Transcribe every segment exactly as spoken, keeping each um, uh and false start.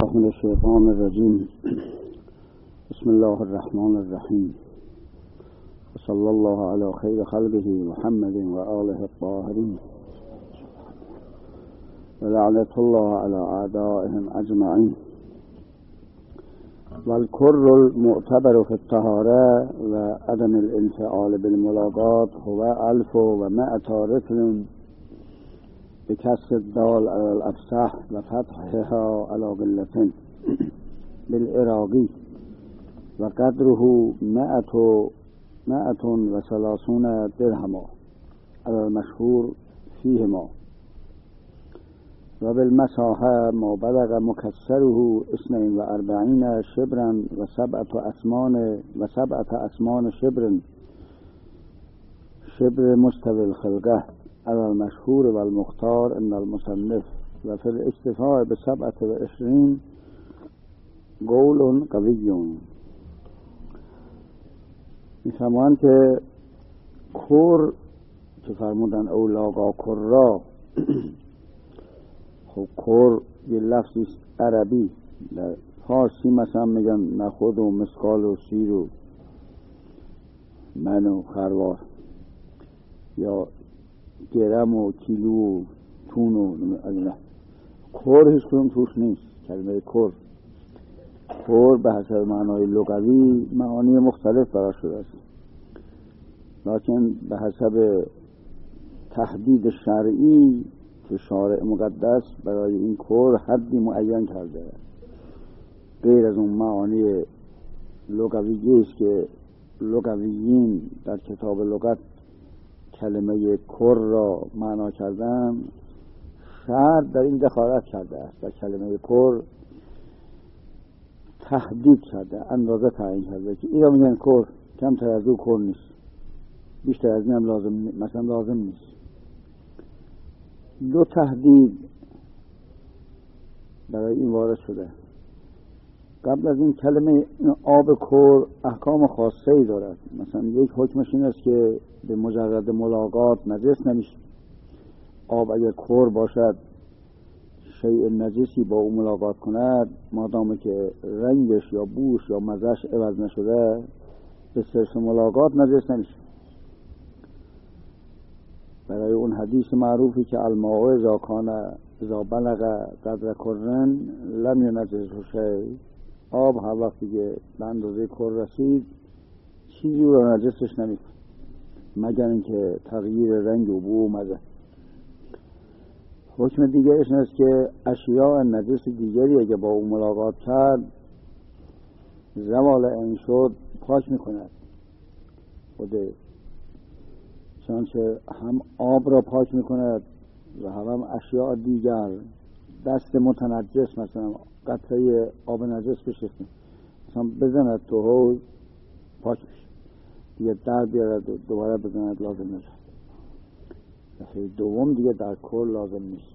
بالله من الشیطان الرجیم. بسم الله الرحمن الرحیم. وصلی الله علی خیر خلقه محمد و آله الطاهرین و لعنت الله علی اعدائهم اجمعین. والکر المعتبر فی الطهاره و عدم الانفعال بالملاقات هو الف و مئة رطل بکسر الدال على الافصح و فتحها على قلة بالعراقی و قدره مئة مئة و ثلاثون درهما على المشهور فيهما و بالمساحه ما بلغ مکسره اثنين و اربعین شبرا و سبعة اسمان و سبعة اسمان شبر شبر مستوی الخلقه على المشهور و المختار ان المصنف و فی الاکتفاء بسبعة و عشرین قول قوی. میفرمایند که کر که فرمودن اولاقا کرا، خب کر یه لفظی عربی، در فارسی مثلا میگن نخود و مسقال و سیر و من و خروار، یا گرم و کیلو و تون و کر هیچ کنون توش نیست. کلمه کر کر به حسب معنای لغوی معانی مختلف براش شده است، لکن به حسب تحدید شرعی که شارع مقدس برای این کر حدی معین کرده است، غیر از اون معانی لغویی است که لغویین در کتاب لغت کلمه کر را معنا کردن. شرع در این دخالت کرده است، در کلمه کر تحدید کرده، اندازه تعیین کرده که اینا میگن کر، کمتر از او کر نیست، بیشتر از این هم لازم مثلا لازم نیست. دو تحدید برای این وارد شده. قبل از این کلمه آب کر احکام خاصه ای دارد. مثلا یک حکمش این است که به مجرد ملاقات نجس نمیشه. آب اگر کر باشد، شیء نجسی با او ملاقات کند، مادامی که رنگش یا بوش یا مزهش عوض نشده، به صرف ملاقات نجس نمیشه. برای اون حدیث معروفی که الماء اذا کان اذا بلغ قدر کرن لم ینجسه شیء، آب هر وقتی که به اندازه کر رسید چیزی رو نجسش نمیکنه مگر اینکه تغییر رنگ و بو و مزه. حکم دیگرش این است که اشیاء نجس دیگری اگه با او ملاقات کرد، زوال این شد، پاک میکند. خود چنانچه هم آب را پاک میکند و هم اشیاء دیگر. دست متنجس مثلا قطره آب نجس بشکن مثلا بزند تو حوض، پاک میشه. دیگه در بیارد و دوباره بزند لازم نشد. دفعه دوم دیگه در کل لازم نیست.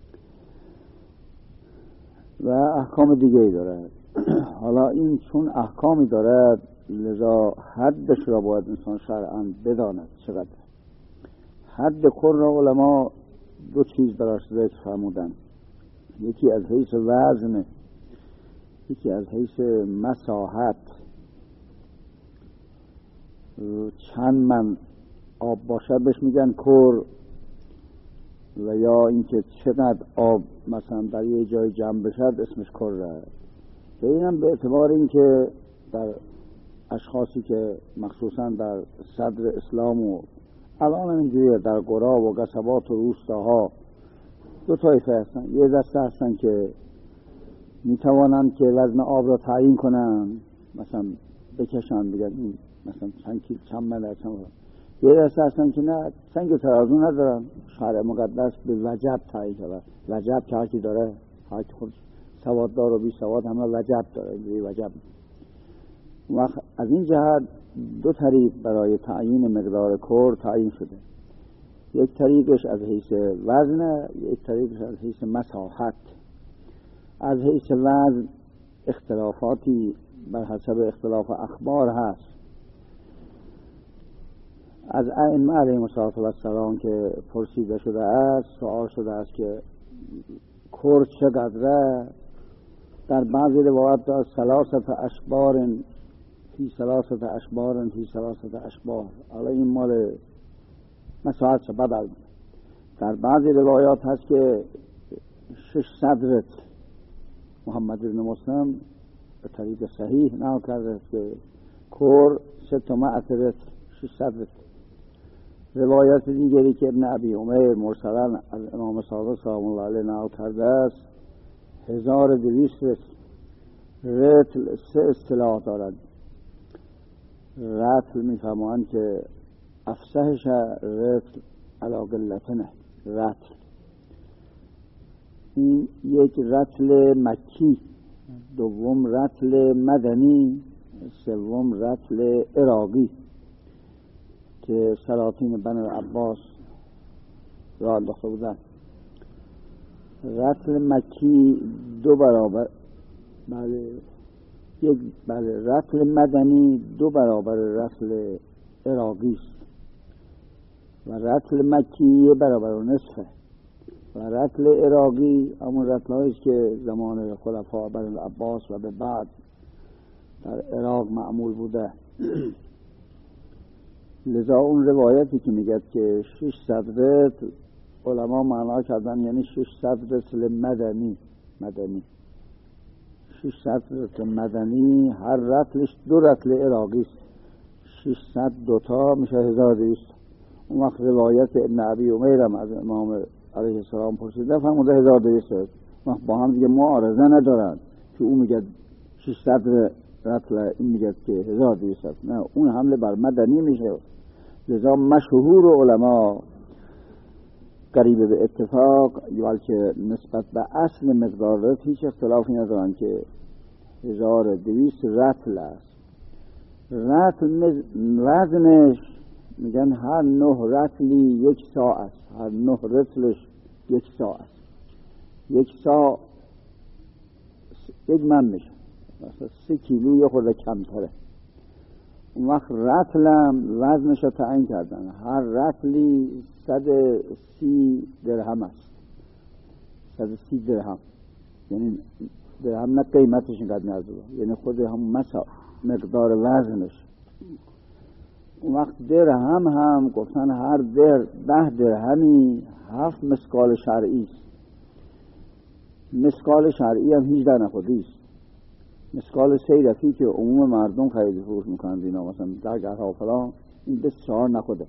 و احکام دیگه ای دارد. حالا این چون احکامی دارد، لذا حدش را باید انسان شرعاً بداند چقدر. حد کل را علما دو چیز براش ذکر فرمودن، یکی از حیث وزن، یکی از حیث مساحت. چند من آب باشد بهش میگن کر، و یا اینکه چقدر آب مثلا در یه جای جمع بشد اسمش کره. و اینم به اعتبار اینکه در اشخاصی که مخصوصا در صدر اسلام و الان اینجوریه در قرا و قصبات و روستاها دو طایفه هستن. یه دسته هستن که میتوانند که وزن آب را تعیین کنن، مثلا بکشن بگن این مثلا چند کیل چند ملر چند ملر. یه دسته هستن که نه، سنگ ترازو ندارن، شرع مقدس به وجب تعیین کرده. وجب که هرکی داره، هرکی خود سواددار و بی سواد همه وجب داره، اینجوری وجب. و از این جهت دو طریق برای تعیین مقدار کر تعیین شده. یک طریقش از حیث وزن، یک طریقش از حیث مساحت. از حیث وزن اختلافاتی بر حسب اختلاف اخبار هست. از ائمه علیهم السلام که پرسیده شده است، سوال شده است که کر چقدره؟ در بعضی روایات دار ثلاثت اشبار فی ثلاثت اشبار فی ثلاثت اشبار. حالا این مال مساعد شد بدل. در بعضی روایات هست که ششصد رتل. محمد بن مسلم به طریق صحیح نقل کرده که کور ستمائة رتل، ششصد رتل. روایت دیگری که ابن ابی عمیر مرسلا از امام صادق سلام الله علیه نقل کرده است هزار و دویست رتل. رتل سه اصطلاح دارد. رتل میفهمند که افسحش رتل علی قلتنه. رتل این یک رتل مکی، دوم رتل مدنی، سوم رتل عراقی که سلاطین بنی عباس را انداخته بودن. رتل مکی دو برابر، بله یک بله رتل مدنی دو برابر رتل عراقی است و رتل مکی یه برابر و نصفه و رتل عراقی همون رتل هاییست که زمان خلفاء بنی عباس و به بعد در عراق معمول بوده. لذا اون روایتی که میگه که ششصد رتل علما معنا کردن یعنی ششصد رتل مدنی. مدنی ششصد رتل مدنی، هر رتلش دو رتل عراقی است. ششصد دوتا میشه هزار و دویست. اون وقت روایت ابن ابی عمیر هم از امام علیه السلام پرسیده فرموده هزار و دویست است. وقت با هم دیگه معارضه ندارن که اون میگه ششصد رتل، این میگه که هزار و دویست است. نه، اون حمله بر مدنی میشه. لذا مشهور علما قریب به اتفاق بلکه نسبت به اصل مقدار رتل هیچ اختلافی ندارن که هزار و دویست رتل است. رتل وزنش میگن هر نه رتلی یک ساعت است. هر نه رتلش یک ساعت است. یک ساعت یک من میشه، مثلا سه کیلو یه خورده کمتره. اون وقت رتلم وزنش رو تعیین کردن. هر رتلی صد و سی درهم است. صد و سی درهم یعنی درهم نه قیمتش اینقدر نرده، یعنی خود هم مثلا مقدار وزنش. اون وقت درهم هم گفتن هر در ده درهمی هفت مسکال شرعی است. مسکال شرعی هم هیچ در نخودی است. مسکال سیرفی که عموم مردم خرید فروش میکنند اینا مثلا درگاه فلان، این بسیار نخوده.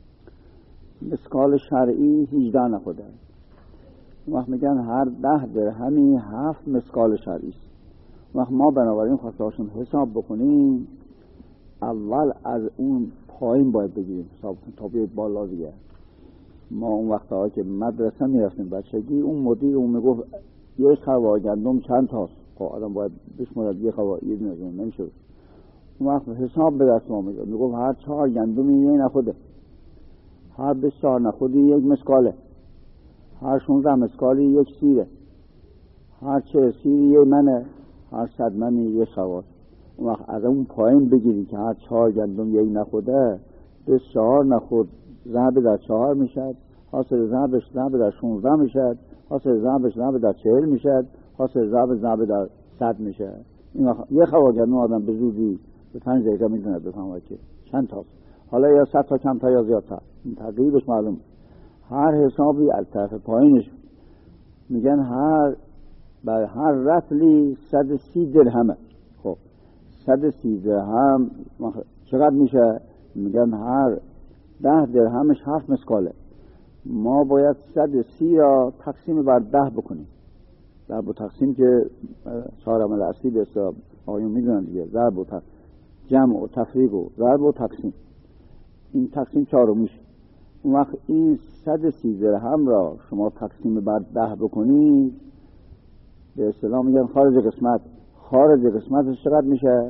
مسکال شرعی هیچده نخوده. وقت میگن هر ده درهمی هفت مسکال شرعی است. وقت ما بنابراین خواستاشون حساب بکنیم، اول از اون پایین باید بگیریم حساب تا بیاید بالا دیگه. ما اون وقتها که مدرسه میرفتیم بچگی، اون مدیر اون میگفت یک خوا گندم چند تاست، خب آدم باید بشمارد یک خوا یه دونه گندم نمیشه. اون وقت حساب به دست ما میگفت میگفت هر چهار گندمی یه نخوده، هر بسیار نخودی یک مسکاله، هر شونزده مسکالی یک سیره، هر چه سیری یک منه، هر صد منی یک خواست. اون وقت از اون پایین بگیری که هر چهار گندم یک نخوده، بسیار نخود ضرب در چهار میشد، حاصل ضربش ضرب در شونزده میشد، حاصل ضربش ضرب در چهل میشد، حاصل ضرب ضرب در صد میشه. این وقت یک خوا گندم آدم به زودی به پنج دقیقه میتونه بفهمه که چند تاست. حالا یا صد تا کمتر یا زیادتر، این تقریبش معلوم. هر حسابی از طرف پایینش میگن هر بر هر رتلی صد و سی درهمه. خب صد و سی درهم چقدر میشه؟ میگن هر ده درهمش هفت مسکاله. ما باید صد و سی را تقسیم بر ده بکنیم. ضرب و تقسیم که چهارم الاصلی به حساب آیون میدونن دیگه، ضرب و جمع و تفریق و ضرب و تقسیم، این تقسیم چهارم میشه. اون وقت این صد و سی درهم را شما تقسیم بر ده بکنید، به اصطلاح میگن خارج قسمت. خارج قسمتش چقدر میشه؟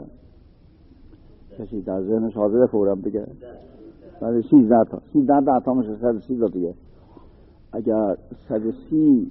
کسی در ذهنش حاضره فورا بگه؟ برای سیزده تا سیزده ده تا میشه صد و سی تا دیگه. اگر صد و سی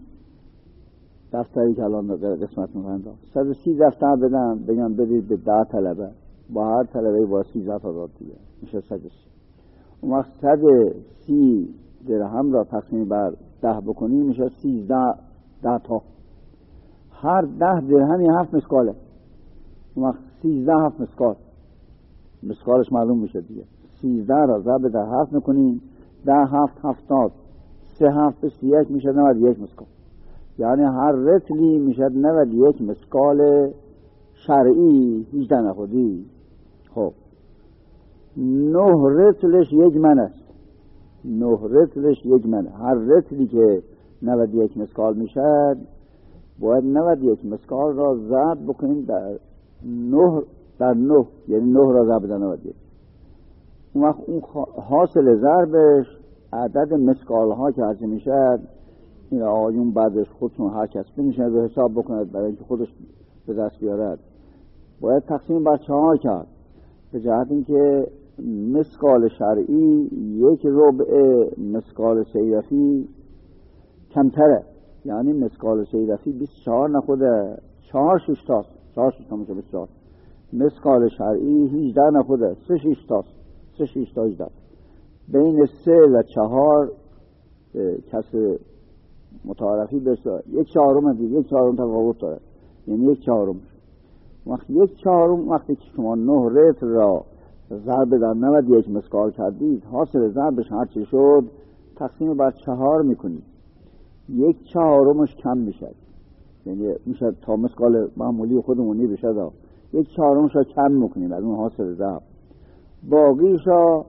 دفتری که الان قسمت میکنند صد و سی دفتر بدن بگن بدید به ده طلبه، با هر طلبه با سیزده تا داد دیگه میشه صد و سی. اون وقت صد و سی درهم را تقسیم بر ده بکنی میشه سیزده ده تا. هر ده درهمی هفت مسکاله. اون وقت سیزده هفت مسکال، مسکالش معلوم میشه دیگه. سیزده را ضرب در هفت میکنیم، ده هفت هفتاد، سه هفت سی یک میشه نود یک مسکال. یعنی هر رتلی میشه نود یک مسکال شرعی، هیچده نخودی. خب نه رتلش یک من است. نه رتلش یک من. هر رتلی که نود یک مسکال میشه باید نود یک مسکال را ضرب بکنیم در نه، در نه، یعنی نه را ضرب در نود یک. اون وقت اون حاصل ضربش عدد مسکال ها که هرچه میشه، این آیون بعدش خودشون هر کس بینشن به حساب بکند برای اینکه خودش به دست بیارد، باید تقسیم بر چهار کرد، به جهت اینکه مسکال شرعی یک ربع مسکال سیرفی کمتره. یعنی مسکال سیرفی بیست و چهار نخوده، چهار شش تاست، چهار شش تا میشه بیست و چهار. مسکال شرعی هیچده نخوده، سه شش تاست، سه شش تا هیچده. بین سه و چهار کس متعارفی بشه یک چهارم دیگه، یک چهارم تفاوت داره، یعنی یک چهارم. وقتی یک چهارم وقتی که شما نه رتل را ضرب در نود یک مسکال کردید، حاصل ضربش هرچی شد تقسیم بر چهار میکنید، یک چهارمش کم میشه، یعنی میشه تا مسکال معمولی خودمونی بشه دا. یک چهارمش را کم میکنیم از اون حاصل ضرب. باقیش را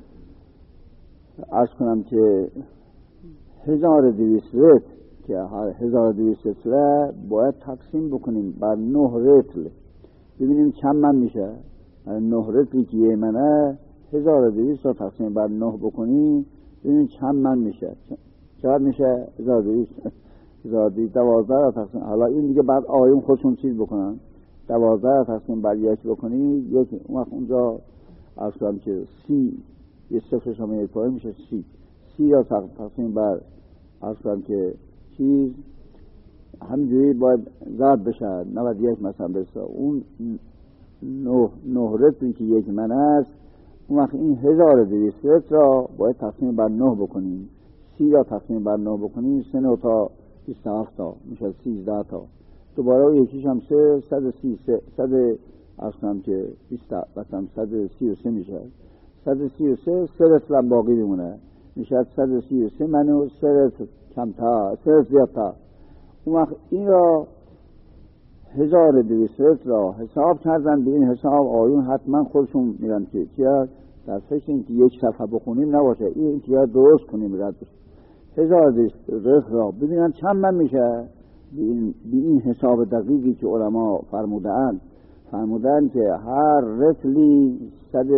عرض کنم که هزار و دویست رتل که هزار و دویست رتل باید تقسیم بکنیم بر نه رتل، ببینیم چند من میشه. نه رتلی که یه منه، هزار و دویست را تقسیم بر نه بکنیم ببینیم چند من میشه. چقدر میشه؟ هزار و دویست هزار و دویست دوازده را تقسیم. حالا این دیگه بعد آیون خودشون چیز بکنن. دوازده را تقسیم بر یک بکنیم، یک اون وقت اونجا عرض کنم که سی، یه صفرش هم یک پای میشه سی. سی را تقسیم بر عرض کنم که چیز همینجوری باید ضرب بشه نود یک مثلا بسا. اون نه, نه رتلی که یک من است، اون وقت این هزار و دویست رتل را باید تقسیم بر نه بکنیم. سی را تقسیم بر نه بکنیم، سه نه تا بیست و هفت تا میشه سیزده تا. دوباره یکیش هم سه، صد و سی سه، صد عرض کنم که بیست مثلا صد و سی و سه میشه. صد و سی و سه، سه رتل هم باقی میمونه، میشه صد و سی و سه منو سه رتل کمتر، سه رتل زیادتر. اون وقت این را هزار و دویست رتل را حساب کردن. به این حساب آیون حتما خودشون میرن که چیه در فکر این که یک صفحه بخونیم نباشه، این که درست کنیم رد بشه. هزار و دویست رتل را ببینن چند من میشه. به این, به این حساب دقیقی که علما فرمودن فرمودن که هر رتلی صد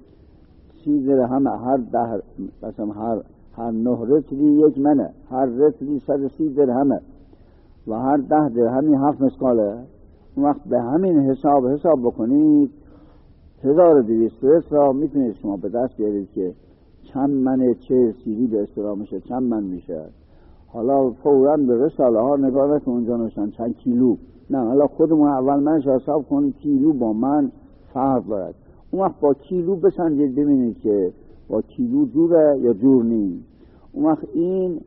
سی درهم، هر ده مثلا هر هر نه رتلی یک منه، هر رتلی صد و سی درهمه و هر ده درهمی هفت مسکاله. اون وقت به همین حساب حساب بکنید، هزار و دویست رتل را میتونید شما به دست بیارید که چند منه، چه سیری به اصطلاح میشه، چند من میشه. حالا فوراً به رساله ها نگاه نکن اونجا نوشتن چند کیلو، نه، حالا خودمون اول منش حساب کنید کیلو با من فرق دارد. اون وقت با کیلو بسنجید ببینید که با کیلو جوره یا جور نیست. اون وقت این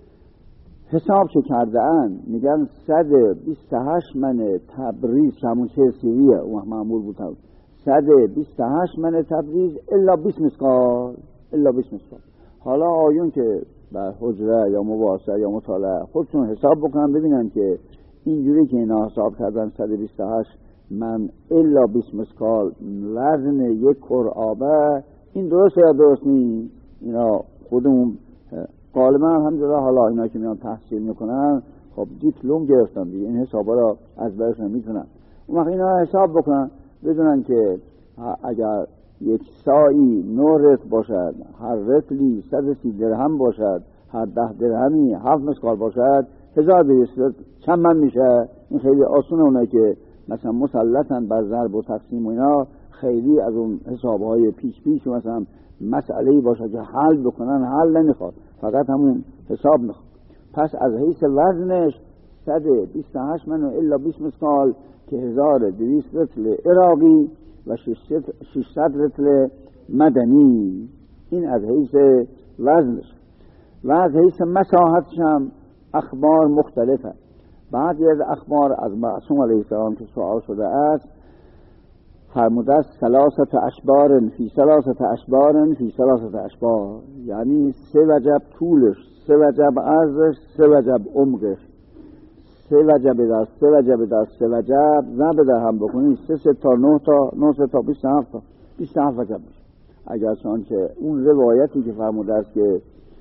حساب چه کرده ان، میگن صد و بیست و هشت من تبریز همون چه سیریه، اون وقت معمول بود صد و بیست و هشت من تبریز الا بیست مسکال، الا بیست مسکال. حالا آیون که در حجره یا مباحثه یا مطالعه خودشون حساب بکنن ببینن که اینجوری که اینا حساب کردن صد و بیست و هشت من الا بیست مسکال وزن یک کر آبه، این درست یا درست نیست. اینا خودمون غالبا الحمدلله حالا اینا که میان تحصیل میکنن خب دیپلم گرفتن دیگه، این حسابا را از برشون میتونن. اون وقت اینا حساب بکنن بدونن که اگر یک سایی نه رتل باشد، هر رتلی صد و سی درهم باشد، هر ده درهمی هفت مسکال باشد، هزار و دویست رتل چند من میشه. این خیلی آسونه. اونه که مثلا مسلطن بر ضرب و تقسیم و اینا خیلی از اون حسابهای پیچ پیچ مثلا مسئله‌ای باشه که حل بکنن حل نمیخواد، فقط همون حساب میخواد. پس از حیث وزنش صد و بیست و هشت من و الا بیست مسکال که هزار و دویست رتل عراقی و ششصد رتل مدنی، این از حیث وزنش. و از حیث مساحتش هم اخبار مختلفه. بعضی از اخبار از معصوم علیه السلام که سوال شده است فرموده است ثلاثت اشبار فی ثلاثت اشبار فی ثلاثت اشبار، یعنی سه وجب طولش، سه وجب عرضش، سه وجب عمقش، سه وجب در سه وجب در سه وجب ضرب در هم بکنید سه سه تا نه تا نه سه تا بیست و هفت تا بیست و هفت وجب میشه. اگر چنانچه اون روایتی که فرموده است که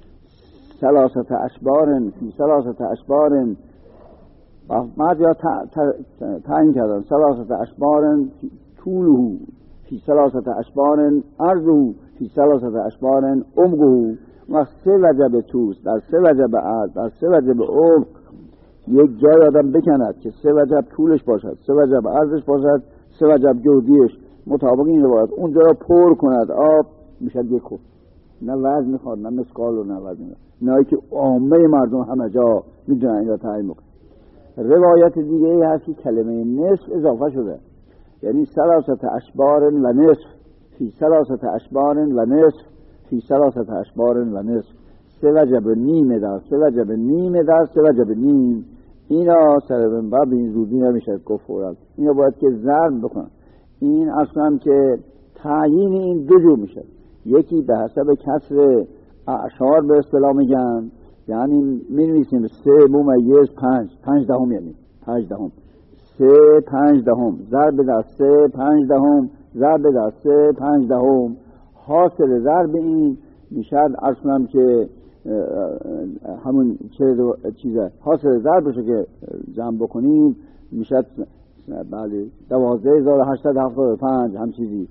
ثلاثت اشبار فی ثلاثت اشبار، بعد یا تعیین کردن ثلاثت اشبار طوله فی ثلاثت اشبار عرضه فی ثلاثت اشبار عمقه، و سه وجب طول در سه وجب عرض در سه وجب عمق یک جای آدم بکند که سه وجب طولش باشد، سه وجب عرضش باشد، سه وجب جودیش مطابق این روایت اونجا را پر کند آب میشد یک خود، نه وزن میخواد نه مسکال و نه وزن، نه که عامه مردم همه جا میدونن این را تعیین بکنن. روایت دیگه ای هست که کلمه نصف اضافه شده، یعنی ثلاثت اشبار و نصف فی ثلاثت اشبار و نصف فی ثلاثت اشبار و نصف، سه وجب نیم در سه وجب نیم در سه وجب نیم. اینا سر منبر به این زودی نمیشه گفت فورا، اینا باید که ضرب بکنن. این اصلا که تعیین این دو جور میشه، یکی به حسب کسر اعشار به اصطلاح میگن، یعنی می‌نویسیم سه ممیز پنج پنج دهم، یعنی پنج دهم سه پنج دهم ضرب در سه پنج دهم ضرب در سه پنج دهم، حاصل ضرب این میشد اصلا که همون چه چیزه حاصل ضربشو که جمع بکنیم میشد بله دوازده هزار و هشتصد و هفتاد و پنج هم چیزی،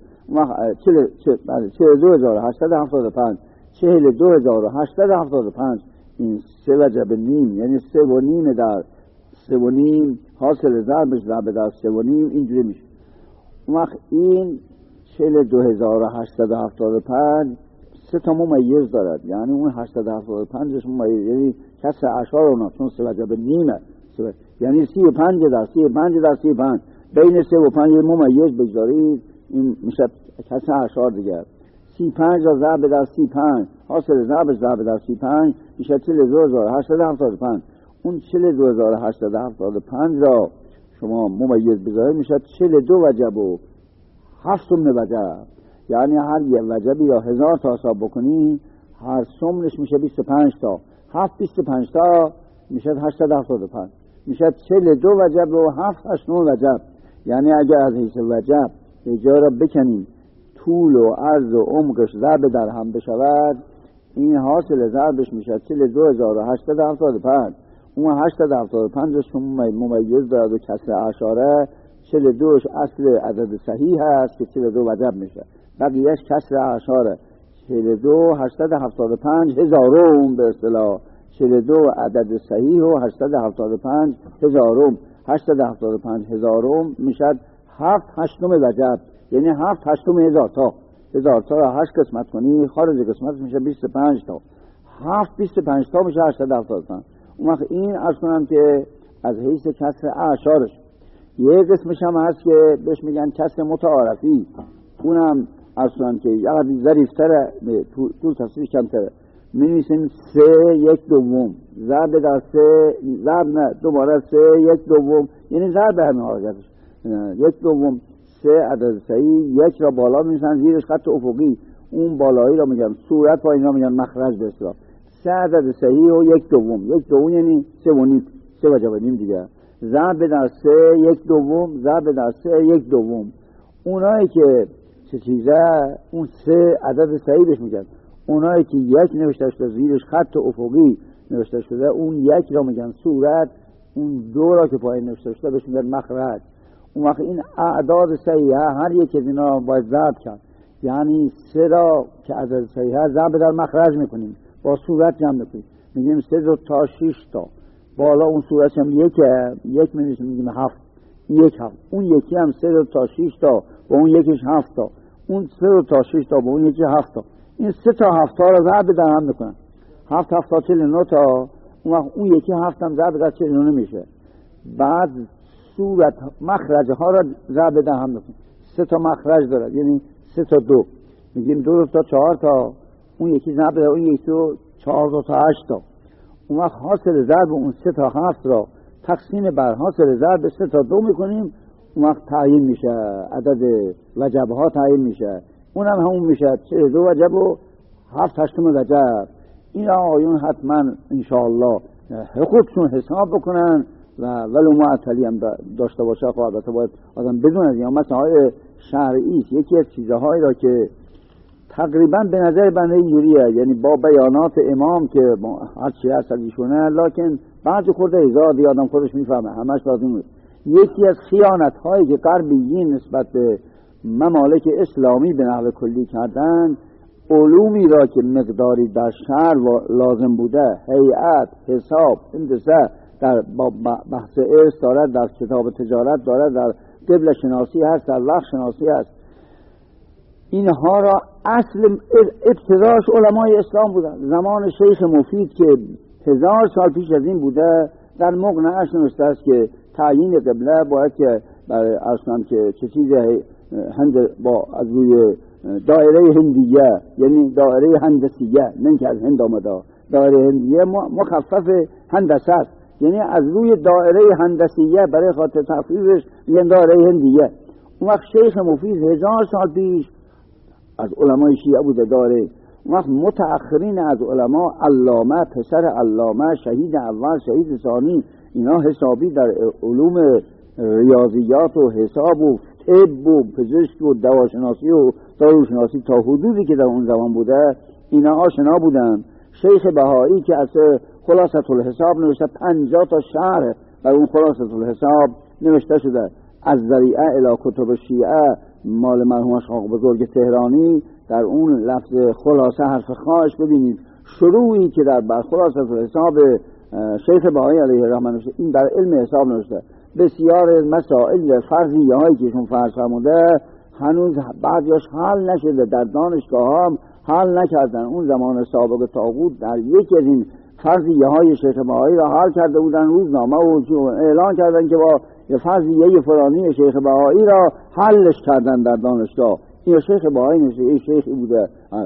چهل چهل دو هزار و هشتصد و هفتاد و پنج چهل دو هزار و هشتصد و هفتاد و پنج. این سه وجب نیم، یعنی سه و نیم در سه و نیم حاصل ضربش ضرب در سه و نیم اینجوری میشه. اون وقت این چهل دو هزار و هشتصد و هفتاد و پنج سه تا ممیز دارد، یعنی اون هشتصد و هفتاد و پنجش ممیز، یعنی کسر اعشار اونا چون سه وجب نیمه، یعنی سی و پنج در سی و پنج در سی و پنج بین سه و پنج ممیز بگذارید این میشه کسر اعشار دیگر. سی پنج را ضرب در سی پنج حاصل ضربش ضرب در سی پنج میشه چهل دو هزار و هشتصد و هفتاد و پنج. اون چهل دو هزار و هشتصد و هفتاد و پنج را شما ممیز بذارید میشه چهل دو وجب و هفت سمن وجب، یعنی هر یه وجبی را هزار تا حساب بکنی هر سمنش میشه بیست و پنج تا، هفت بیست و پنج تا میشه هشتصد و هفتاد و پنج، میشه چهل دو وجب و هفت هشتم وجب. یعنی اگر از حیث وجب یه جا را بکنیم طول و عرض و عمقش ضرب در هم بشود، این حاصل ضربش میشه چهل دو هزار و هشتصد و هفتاد و پنج. اون هشتصد و هفتاد و پنجش ممیز دارد و کسر اعشاره، چهل دوش اصل عدد صحیح هست که چهل دو وجب میشه، بقیهش کسر اعشاره. چهل دو هشتصد و هفتاد و پنج هزارم به اصطلاح، چهل دو عدد صحیح و هشتصد و هفتاد و پنج هزارم، هشتصد و هفتاد و پنج هزارم میشه هفت هشتم وجب، یعنی هفت هشتم هزار تا. هزار تا را هشت قسمت کنی خارج قسمت میشه بیست و پنج تا، هفت بیست و پنج تا میشه هشتصد و هفتاد و پنج. اون وقت این از کنم که از حیث کسر اعشارش. یک قسمش هم هست که بهش میگن کسر متعارفی، اونم اصلا که یه ظریفتره طول تصویر کمتره، می‌نویسیم سه یک دوم ضرب در سه ضرب نه دوباره سه یک دوم، یعنی ضرب همین حرکتش یک دوم. سه عدد صحیح، یک را بالا می‌نویسن زیرش خط افقی، اون بالایی را میگن صورت، پایین را میگن مخرج به اصطلاح. سه عدد صحیح و یک دوم، یک دوم یعنی سه و نیم، سه وجب نیم دیگه. ضرب در سه یک دوم ضرب در سه یک دوم. اونایی که چه چیزه اون سه عدد صحیح بهش میگن، اونایی که یک نوشته شده زیرش خط افقی نوشته شده اون یک را میگن صورت، اون دو را که پایین نوشته شده بهش میگن مخرج. اون وقت این اعداد صحیحه هر یک از اینا باید ضرب کرد، یعنی سه را که عدد صحیحه ضرب در مخرج میکنیم با صورت جمع میکنیم، میگیم سه دو تا شش تا، بالا اون صورت هم یکه، یک می‌نویسیم میگیم هفت، یک هفت. اون یکی هم سه دو تا شش تا با اون یکیش هفت تا، اون سه دو تا شش تا با اون یکی هفت تا. این سه تا هفت تا رو ضرب در هم میکنن، هفت هفت تا چهل و نه تا. اون وقت اون یکی هفت هم ضرب در چهل و نه میشه. بعد صورت مخرج ها را ضرب در هم میکنن، سه تا مخرج دارد، یعنی سه تا دو میگیم دو تا چهار تا، اون یکی ضرب در اون یکی تو چهار تا هشت تا. اون وقت حاصل ضرب اون سه تا هفت را تقسیم بر حاصل ضرب سه تا دو میکنیم، اون وقت تعیین میشه عدد وجب ها تعیین میشه، اونم همون میشه چه دو وجب و هفت هشتم وجب. این آقایون حتما انشاءالله خودشون حساب بکنن و ولو معطلی هم داشته باشه. خب البته باید آدم بدونه یا مثلا های شرعی است. یکی از چیزهایی را که تقریبا به نظر بنده اینجوریه، یعنی با بیانات امام که هر چی هست ایشونه، لکن بعضی خورده هزار آدم خودش میفهمه همش لازم نیست. یکی از خیانت هایی که غربیین نسبت به ممالک اسلامی به نحو کلی کردن، علومی را که مقداری در شهر لازم بوده، هیئت، حساب، هندسه، در بحث ارث دارد، در کتاب تجارت دارد، در قبله شناسی هست، در وقت شناسی هست، اینها را اصل ابتداش علمای اسلام بودن. زمان شیخ مفید که هزار سال پیش از این بوده، در مقنعش نوشته است که تعیین قبله باید که برای اصلا که چه چیز هند با از روی دایره هندیه، یعنی دایره هندسیه، نه که از هند آمده، دایره هندیه مخفف هندسه است، یعنی از روی دایره هندسیه برای خاطر تخفیفش میگن دایره هندیه. اون وقت شیخ مفید هزار سال پیش از علمای شیعه بوده داره. اون وقت متأخرین از علما، علامه، پسر علامه، شهید اول، شهید ثانی، اینا حسابی در علوم ریاضیات و حساب و طب و پزشک و دواشناسی و داروشناسی تا حدودی که در اون زمان بوده اینا آشنا بودن. شیخ بهایی که از خلاصة الحساب نوشته، پنجاه تا شرح بر اون خلاصة الحساب نوشته شده، از ذریعه الی کتب شیعه مال مرحوم شاق بزرگ تهرانی. در اون لفظ خلاصه حرف خاش ببینید شروعی که در بر خلاصة الحساب شیخ بهایی علیه الرحمه نوشته، این در علم حساب نوشته. بسیار مسائل فرضیه هایی که ایشون فرض فرموده هنوز بعضیاش حل نشده، در دانشگاه هم حل نکردن. اون زمان سابق طاغوت در یکی از این فرضیه های شیخ بهایی را حل کرده بودن، روزنامه و اعلان کردن که با فرضیه فلانی شیخ بهایی را حلش کردن در دانشگاه. این شیخ بهایی نشه، این شیخی بوده.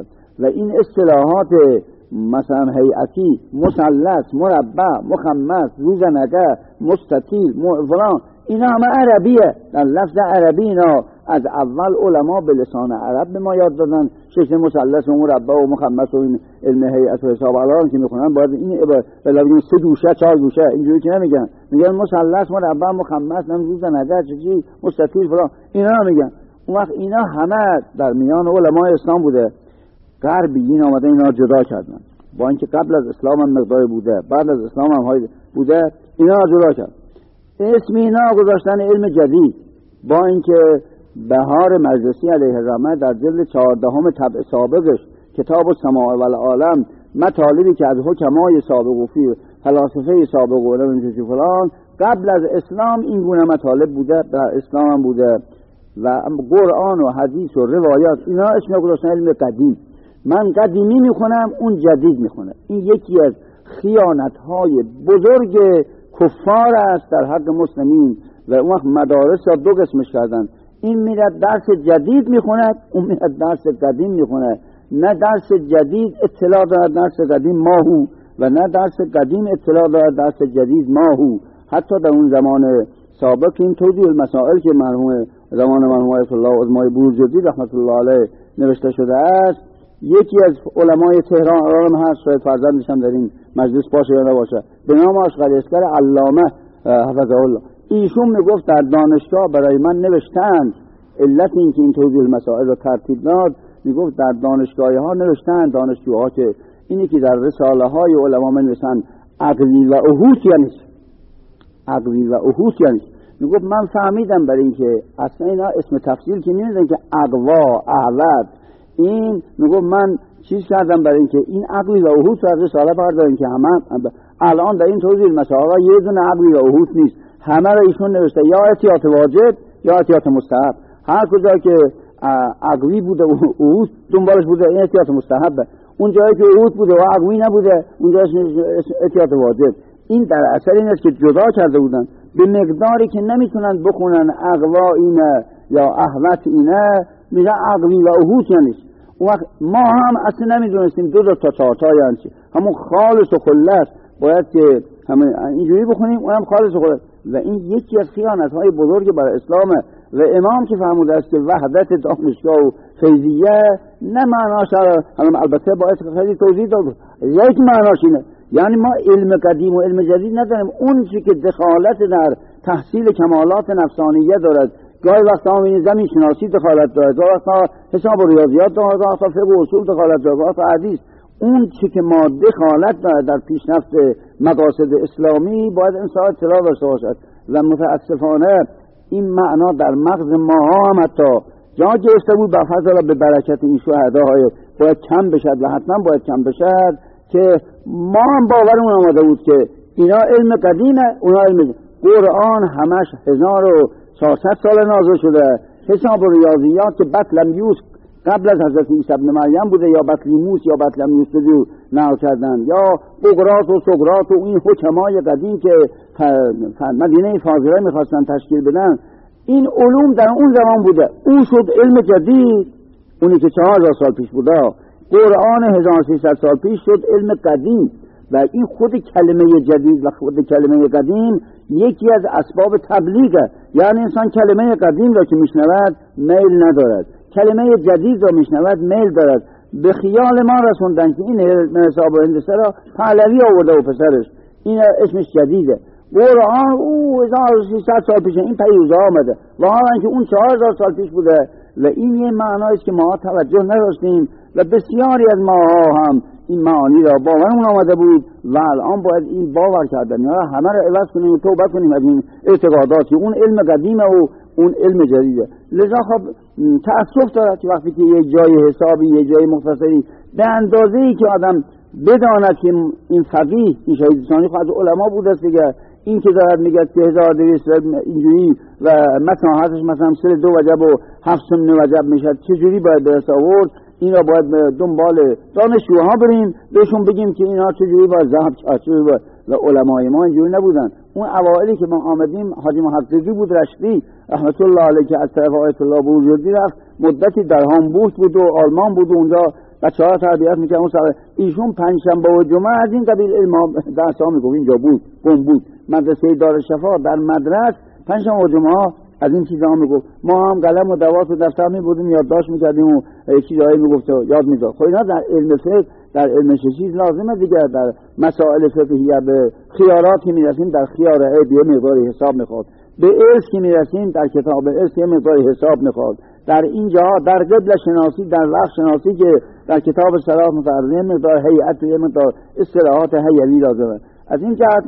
و این اصطلاحات مثلا هیئتی، مثلث، مربع، مخمس، روزنگه، مستطیل، فلان، اینا همه عربیه. در لفظ عربی اینا از اول علما به لسان عرب به ما یاد دادن. شکل مثلث و مربع و مخمس و این علم هیئت و حساب الان که میخونن باید این به لفظ سه گوشه چهار گوشه اینجوری که نمیگن، میگن مثلث، مربع، مخمس، روزنگه، چیزی، مستطیل، فلان، اینا نمیگن. اون وقت اینا همه در میان علمای اسلام بوده. غربیین آمده اینا جدا کردن، با اینکه قبل از اسلام هم مقداری بوده، بعد از اسلام هم های بوده، اینا جدا کرد. اسم اینا گذاشتن علم جدید. با اینکه بهار مجلسی علیه الرحمه در جلد چهاردهم طبع سابقش کتاب السماع و العالم مطالبی که از حکمای سابق و فی فلاسفه سابق و فلان قبل از اسلام این گونه مطالب بوده، در اسلام هم بوده. و قرآن و حدیث و روایات اینا اسم گذاشتن علم قدیم. من قدیمی میخونم، اون جدید میخونه. این یکی از خیانت‌های بزرگ کفار است در حق مسلمین. و اون وقت مدارس را دو قسمش کردن، این میره درس جدید میخونه، اون میره درس قدیم میخونه. نه درس جدید اطلاع دارد درس قدیم ماهو، و نه درس قدیم اطلاع دارد درس جدید ماهو. حتی در اون زمان سابق این توضیح المسائل که مرحوم زمان مرحوم آیت الله عظمای بورجردی رحمت الله علیه نوشته شده است، یکی از علمای تهران الان هست، شاید فرزندش هم در این مجلس باشه یا نباشه، به نام آشغال اسکر علامه حفظه الله، ایشون میگفت در دانشگاه برای من نوشتن، علت این که این توضیح المسائل رو ترتیب داد، میگفت در دانشگاه ها نوشتن دانشجوها که اینی که در رساله های علما منویسن عقلی و احوط یعنی عقلی و احوط یعنی میگفت من فهمیدم برای اینکه اصلا اینا اسم تفصیل که نمیدن که اقوا، احوط، این میگفت من چیز کردم برای اینکه این عقلی و احوط رو از رساله بردارن که همه الان در این توضیح مسائل یه دونه عقلی و احوط نیست، همه رو ایشون نوشته یا احتیاط واجب یا احتیاط مستحب. هر کجا که عقلی بوده و احوط دنبالش بوده این احتیاط مستحبه، اون جایی که احوط بوده و عقلی نبوده اونجا احتیاط واجب. این در اثر این است که جدا کرده بودن به مقداری که نمیتونن بخونن اقوا اینه یا احوط اینه، میگه عقلی و احوط یعنی. اون وقت ما هم اصلا نمیدونستیم دو دو تا چهار تا یعنی چی، همون خالص و خلص باید که همه اینجوری بخونیم اونم خالص خود. و این یکی از خیانت‌های بزرگ برای اسلامه. و امام که فرموده است که وحدت دانشگاه و فیضیه نه معناش، البته باید خیلی توضیح داد، یک معناش اینه یعنی ما علم قدیم و علم جدید نداریم. اون چی که دخالت در تحصیل کمالات نفسانیه دارد، گاهی وقتا همین زمین شناسی دخالت دارد، گاهی وقتا حساب و ریاضیات دارد، گاهی وقتا فقه و اصول دخالت دارد، گاهی وقتا حدیث. اون چی که ما دخالت دارد در پیشرفت مقاصد اسلامی باید انسان اطلاع داشته باشد. و متاسفانه این معنا در مغز ماها هم حتی جا گرفته بود. به فضل به برکت این شهداهای باید کم بشد و حتما باید کم بشد که ما هم باورمون آمده بود که اینا علم قدیمه، اونا علم. قرآن همش هزار و چهارصد سال نازل شده. حساب و ریاضیات که بطلمیوس قبل از حضرت عیسی ابن مریم بوده، یا بطلیموس یا بطلمیوس رو نقل کردن، یا بقراط و سقراط و این حکمای قدیم که مدینه فاضله میخواستن تشکیل بدن، این علوم در اون زمان بوده. اون شد علم جدید، اونی که چهار هزار سال پیش بوده. قرآن هزار و سیصد سال پیش شد علم قدیم. و این خود کلمه جدید و خود کلمه قدیم یکی از اسباب تبلیغه. یعنی انسان کلمه قدیم را که میشنود میل ندارد، کلمه جدید را میشنود میل دارد. به خیال ما رسوندن که این حساب و هندسه را پهلوی آورده و پسرش، این اسمش جدیده. قرآن او هزار و سیصد سال پیش این پیروزه آمده و حالا که اون چهار هزار سال پیش بوده. و این یه معنایست که ما توجه نداشتیم و بسیاری از ماها هم این معانی را باورمون آمده بود و الان باید این باور کردن یا همه را عوض کنیم و توبه کنیم از این اعتقاداتی. اون علم قدیمه و اون علم جدیده. لذا خب تأسف دارد که وقتی که یه جای حسابی، یه جای مختصری به اندازه‌ای که آدم بداند که این فقیه، این شهید ثانی خود علما بود است دیگه، این که دارد میگه که هزار و دویست اینجوری و مساحتش مثلا سر دو وجب و هفت سمن وجب میشد، چجوری باید درست آورد؟ این را باید به دنبال دانشجوها بریم بهشون بگیم که اینا چجوری باید ذهب چجوری باید. و علمای ما اینجوری نبودن. اون اوائلی که ما آمدیم، حاجی محققی بود رشدی رحمت الله علیه که از طرف آیت الله بروجردی رفت، مدتی در هامبورگ بود و آلمان بود و اونجا بچه‌ها تربیت می‌کرد. اون سال ایشون پنجشنبه و جمعه از این قبیل علم درس‌ها میگفت. اینجا بود، قم بود، مدرسه دارالشفا در مدرسه پنجشنبه و جمعه از این چیزا میگفت. ما هم قلم و دوات و دفتر می‌بردیم یادداشت می‌کردیم و چیزایی میگفت و یاد می‌داد. خب اینا در علم فقه، در علم چیز لازمه دیگه. در مسائل فقهیه به خیارات که میرسیم در خیار عیب یه مقداری حساب میخواد، به ارث که میرسیم در کتاب ارث یه مقداری حساب میخواد، در اینجا در قبله شناسی، در وقت شناسی که در کتاب صلاح متعرض مقدار هیئت و یه مقدار اصطلاحات هیئوی لازمه. از این جهت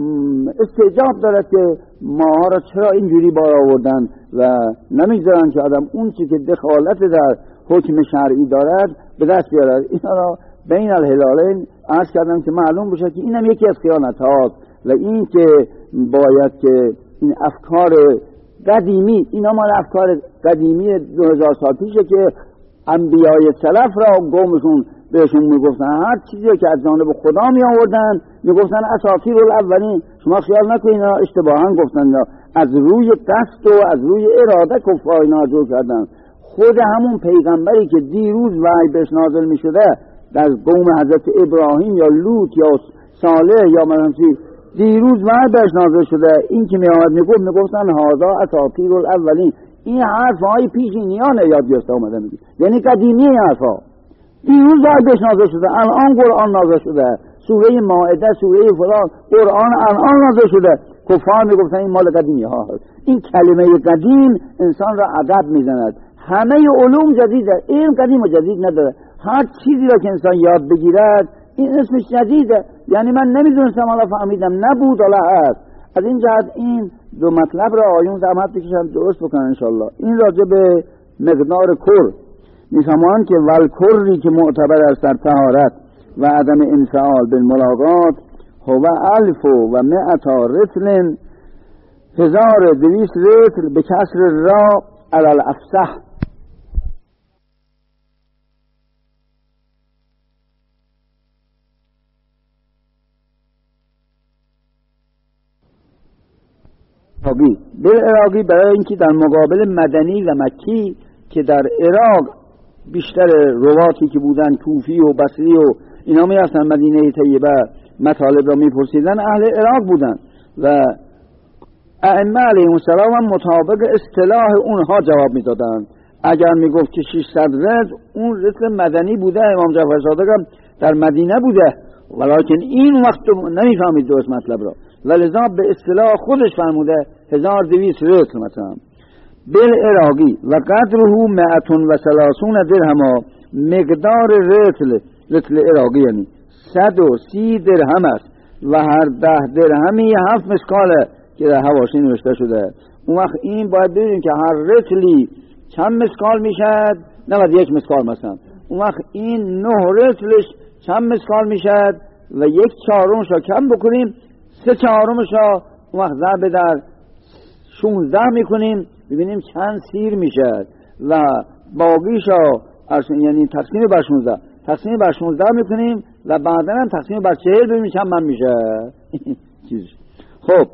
استعجاب دارد که ماها را چرا اینجوری بار آوردن و نمیگذارن که آدم اون چی که دخالت در حکم شرعی دارد به دست بیارد. اینا را بین الهلالین عرض کردم که معلوم بشه که اینم یکی از خیانت هاست. و این که باید که این افکار قدیمی، اینا مال افکار قدیمی دو هزار سال پیشه که انبیای سلف را قومشون بهشون میگفتن هر چیزی که از جانب خدا می آوردن میگفتن اساطیر الاولین. شما خیال نکنید اینا اشتباها گفتن، از روی قصد و از روی اراده کفار اینا جور کردن. خود همون پیغمبری که دیروز وحی بهش نازل می شده در قوم حضرت ابراهیم یا لوط یا صالح یا مثلا دیروز وحی بهش نازل شده، این که می آمد میگفت میگفتن هذا اساطیر الاولین. این حرفهای پیشینیان یاد گرفته اومده میگه، یعنی قدیمی حرفا. دیروز وحی بهش نازل شده، الان قرآن نازل شده، سوره مائده، سوره فلان، قرآن الان نازل شده. کفار میگفتن این مال قدیمی ها. این کلمه قدیم انسان را عقب میزند. همه علوم جدیده، علم قدیم و جدید نداره. هر چیزی را که انسان یاد بگیرد این اسمش جدیده. یعنی من نمیدونستم، حالا فهمیدم، نبود حالا هست. از این جهت این دو مطلب را آیون زحمت بکشن درست بکنن انشالله. این راجع به مقدار کر میفهمان که والکری که معتبر است در طهارت و عدم انفعال بالملاقات هو الف و مئتا رطل، هزار دویست رطل به کسر را علی الافصح. به عراقی برای اینکه در مقابل مدنی و مکی که در عراق بیشتر رواتی که بودن کوفی و بصری و اینا میرفتن مدینه طیبه مطالب را میپرسیدن اهل عراق بودن و ائمه علیهم السلام هم مطابق اصطلاح اونها جواب میدادن. اگر میگفت که ششصد رطل، اون رطل مدنی بوده، امام جعفر صادق هم در مدینه بوده، ولیکن این وقت نمیفهمید درست مطلب را، ولذا به اصطلاح خودش فرموده هزار و دویست رطل مثلا بل عراقی و قدره مئتون و ثلاثون درهم، مقدار رطل رطل عراقی یعنی صد و سی درهم است و هر ده درهمی هفت مسکاله که در حواشی نوشته شده. اون وقت این باید ببینیم که هر رطلی چند مسکال میشد، نود یک مسکال مثلا. اون وقت این نه رطلش چند مسکال میشد و یک چهارمش را کم بکنیم، سه چهارمش را اون وقت ضرب در شونزده میکنیم، ببینیم چند سیر میشد و باقیش را یعنی تقسیم بر شونزده تقسیم بر شونزده میکنیم و بعدا هم تقسیم بر چهل ببینیم چند من میشه. چیزش خب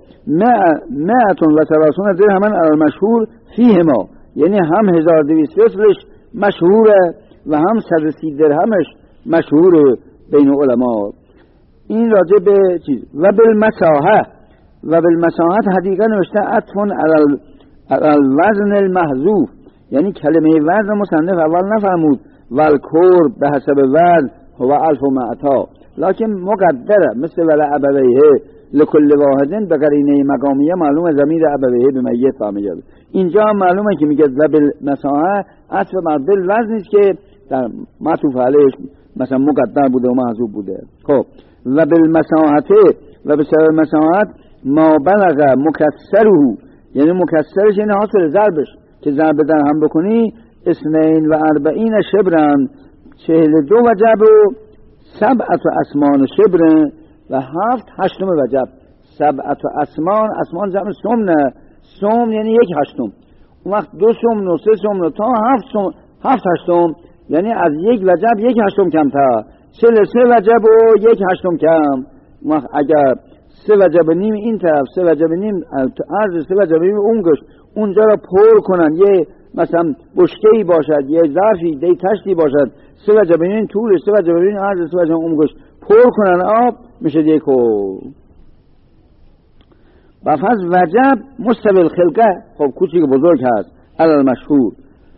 مئتون و ثلاثون درهم علی المشهور فیهما، یعنی هم هزار و دویست رطلش مشهوره و هم صد و سی درهمش مشهور بین علما. این راجع به چیز و بالمساحه و بالمساحت حدیقه نوشته عطفون علی الوزن المحذوف، یعنی کلمه وزن مصنف اول نفرمود والکور به حسب وزن هو الف و معتا، لکن مقدره مثل ولا ابویه لکل واحدن به قرینه مقامیه معلومه ضمیر ابویه به میت فهمیده. اینجا معلومه که میگه و بالمساحه عطف بر بالوزن است که در معطوف علیش مثلا مقدر بوده و محذوف بوده. خب و بالمساحت و به سبب مساحت ما بلغ مکسره، یعنی مکسرش یعنی حاصل ضربش که ضرب در هم بکنی اثنین و اربعین شبرن، چهل دو وجب و سبعت و اسمان شبرن و هفت هشتم وجب. سبعت و اسمان، اسمان جمع سمنه، سم یعنی یک هشتم، اون وقت دو سمن و سه سمن تا هفت سمن، هفت هشتم یعنی از یک وجب یک هشتم کمتر، چهل سه وجب و یک هشتم کم. اون وقت اگر سه وجب نیم این طرف، سه وجب نیم عرض، سه وجب نیم اونگش، اونجا را پر کنن، یه مثلا بشکه‌ای باشد، یه ظرفی، یه تشتی باشد، سه وجب نیم طولش، سه وجب نیم عرض، سه وجب اونگش پر کنن آب میشه یک و بفض وجب مستوی الخلقه. خب کوچیک بزرگ هست علی المشهور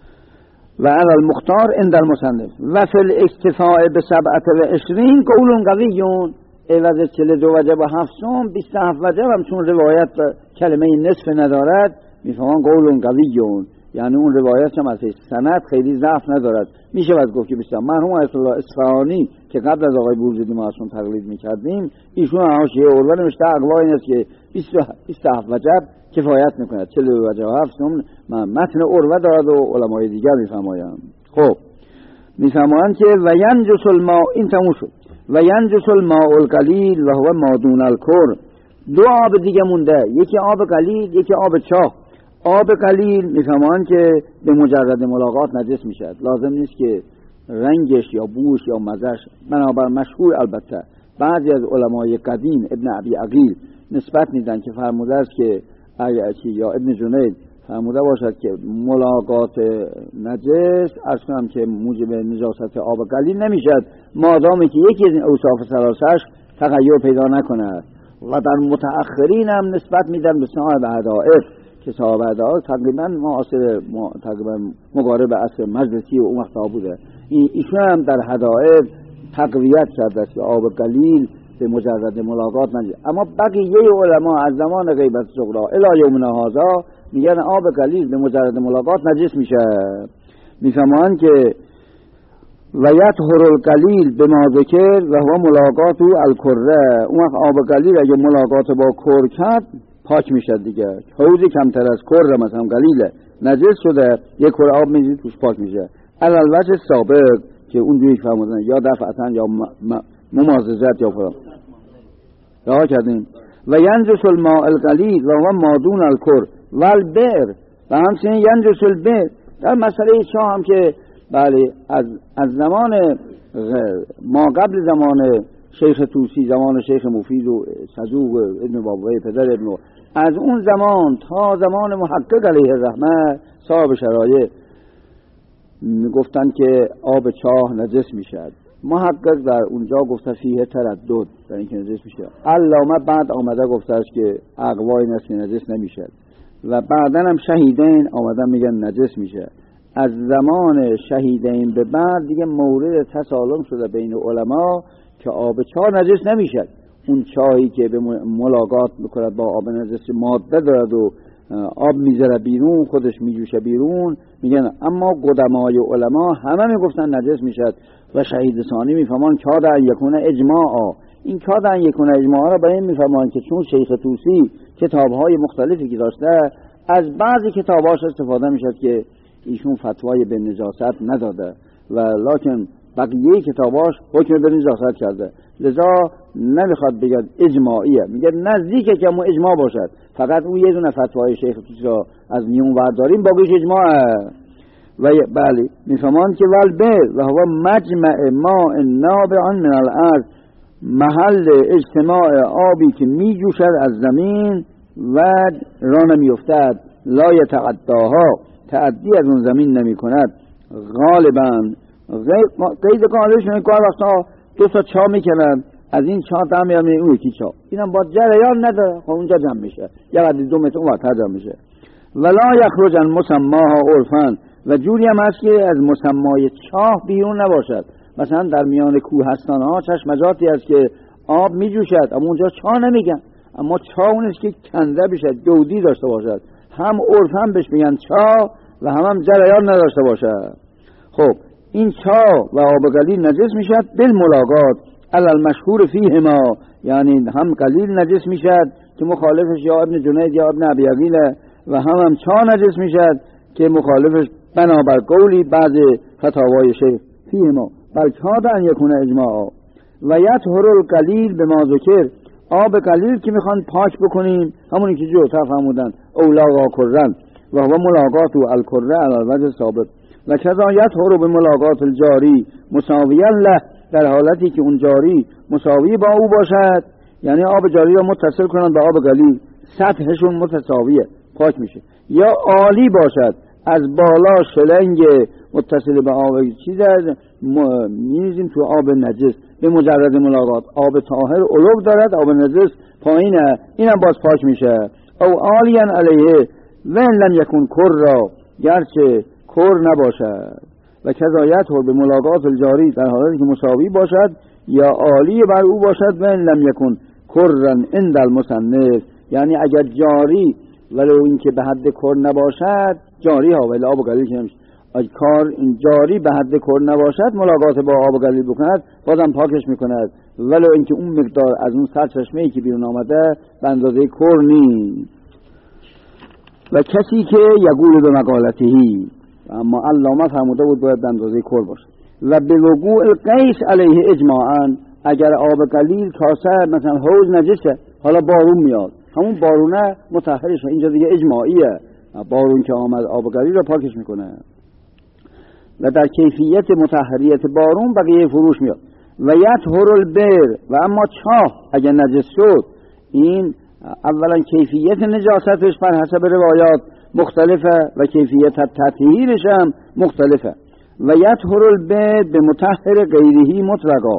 و علی المختار عند المصنف و فی الاکتفاء به سبعت و عشرین قول قویون عوض چهل و دو وجب و هفتم بیست و هفت وجب هم چون روایت کلمه نصف ندارد میفهمان قول قویون، یعنی اون روایت هم از سند خیلی ضعف ندارد. میشه باید گفت که بیست مرحوم آیت الله اصفهانی که قبل از آقای بورزیدی ما ازشون تقلید میکردیم، ایشون حاشیه عروه نوشته اقوا این است که بیست و هفت وجب کفایت میکند، چهل و دو وجب و هفتم متن عروه دارد و علمای دیگر میفرمایند. خب میفرمایند که و ینجس الماء، این تموم شد، و ینجس الماء القلیل و هو ما دون الکر. دو آب دیگه مونده، یکی آب قلیل یکی آب چاه. آب قلیل میفهمان که به مجرد ملاقات نجس میشد، لازم نیست که رنگش یا بوش یا مزش، بنابر مشهور البته بعضی از علمای قدیم ابن ابی عقیل نسبت میدن که فرموده است که یا ابن جنید فرموده باشد که ملاقات نجس اصلا که موجب نجاست آب قلیل نمیشد مادامی که یکی از این اوصاف ثلاثه‌اش تغییر پیدا نکند. و در متأخرین هم نسبت میدن به صاحب هدائف که صاحب هدائف تقریبا معاصر تقریبا مقارب عصر مجلسی و اون وقت بوده، ایشون هم در هدائف تقویت کرده است که آب قلیل به مجرد ملاقات نجس. اما بقیه علما از زمان غیبت صغرا الی یومنا هذا میگن آب قلیل به مجرد ملاقات نجس میشه. میفهمن که و یطهر القلیل به ما ذکر و هو ملاقات الکره، اون وقت آب قلیل اگه ملاقات با کر کرد پاک میشه دیگه. حوضی کمتر از کر مثلا قلیله نجس شده یک کر آب میزید توش پاک میشه. علل وجه سابق که اونجوری فرمودن یا دفعتاً یا مماززت یا فرام راه کردیم. و ینجس الماء القلیل و هو ما دون الکر و البئر و همچنین ینجس البئر. در مسئله چاه هم که بله از از زمان ما قبل زمان شیخ توسی، زمان شیخ مفید و صدوق ابن بابوی پدر ابن، از اون زمان تا زمان محقق علیه الرحمه صاحب شرایع گفتن که آب چاه نجس میشد. محقق در اونجا گفته فیه تردد در اینکه نجس میشه. علامه بعد آمده گفته است که اقوای نست که نجس نمیشه و بعدا هم شهیدین آمدن میگن نجس میشه. از زمان شهیدین به بعد دیگه مورد تسالم شده بین علما که آب چاه نجس نمیشه. اون چاهی که به ملاقات میکنه با آب نجس ماده دارد و آب میذاره بیرون، خودش میجوشه بیرون، میگن اما قدمای علما همه میگفتن نجس میشد و شهید ثانی میفهمان کاد ان یکون اجماعا. این کاد ان یکون اجماعا را برای این میفهمان که چون شیخ طوسی کتابهای مختلفی که داشته از بعضی کتاباش استفاده میشد که ایشون فتوای به نجاست نداده و لکن بقیه کتاباش حکم به نجاست کرده، لذا نمیخواد بگه اجماعیه، میگه نزدیکه که ما اجماع باشد، فقط اون یه دونه فتوای شیخ طوسی را از میون برداریم باقیش اجماعه. و بله میفهمان که والبر و هو مجمع ماء نابع من الارض، محل اجتماع آبی که می جوشد از زمین و را نمی افتد، لا یتعداها، تعدی از اون زمین نمی کند. غالبا قید قالش نمی کار وقتا دو تا چا می کنند، از این چا تا می همین اون یکی چا، اینم با جریان نداره، خب اونجا جمع میشه، یه دو متر اون وقتا جمع میشه. ولا یخرج عن مسماها عرفا، و جوری هم هست که از مسمای چاه بیرون نباشد. مثلا در میان کوهستان ها چشمجاتی است که آب می جوشد اما اونجا چاه نمیگن، اما چاه اونست که کنده بشد، جودی داشته باشد، هم عرفا بهش میگن چاه و هم هم جریان نداشته باشد. خب این چاه و آب قلیل نجس میشد بالملاقات علی المشهور فیهما، یعنی هم قلیل نجس میشد که مخالفش یا ابن جنید یا ابن ابی عقیله، و هم هم چاه نجس میشد که مخالفش بنابر قولی بعض فتاوای شیخ فیهما بل کاد ان یکون اجماعا. و یطهر القلیل بما ذکر، آب قلیل که میخوان پاک بکنیم همونی که جوتا فرمودن اولاغا کرن و هو ملاقات الکره علی الوجه ثابت. و کذا یطهر بملاقات الجاری مساویا له، در حالتی که اون جاری مساوی با او باشد، یعنی آب جاری را متصل کنند به آب قلیل، سطحشون متساویه، پاک میشه. یا عالی باشد، از بالا شلنگ متصل به آب چیز میریزیم تو آب نجس به مجرد ملاقات، آب طاهر علو دارد، آب نجس پایینه، اینم باز پاک میشه. او عالیا علیه و ان لم یکن کر، گرچه کر نباشد. و کذایت هر به ملاقات الجاری، در حالی که مساوی باشد یا عالی بر او باشد، و ان لم یکن کرن عند المصنف، یعنی اگر جاری ولو این که به حد کر نباشد، جاری ها ولی آب قلیل که نمیشه، کار این جاری به حد کر نباشد ملاقات با آب قلیل بکند بازم پاکش میکند، ولو اینکه اون مقدار از اون سر چشمه‌ای که بیرون آمده به اندازه کر نیست. و کسی که یقول به مقالتهی، اما علامه فرموده بود باید به اندازه کر باشه. و به وقوع القیس علیه اجماعا، اگر آب قلیل کاسه مثلا حوض نجسه، حالا بارون میاد، همون بارونه مطهرشه، اینجا دیگه اجماعیه، بارون که آمد آب قلیل رو پاکش میکنه. و در کیفیت مطهریت بارون بقیه فروش میاد. و یطهر البر، و اما چاه اگر نجس شد، این اولا کیفیت نجاستش بر حسب روایات مختلفه و کیفیت تطهیرش هم مختلفه. و یطهر البر به مطهر غیرهی مطلقا،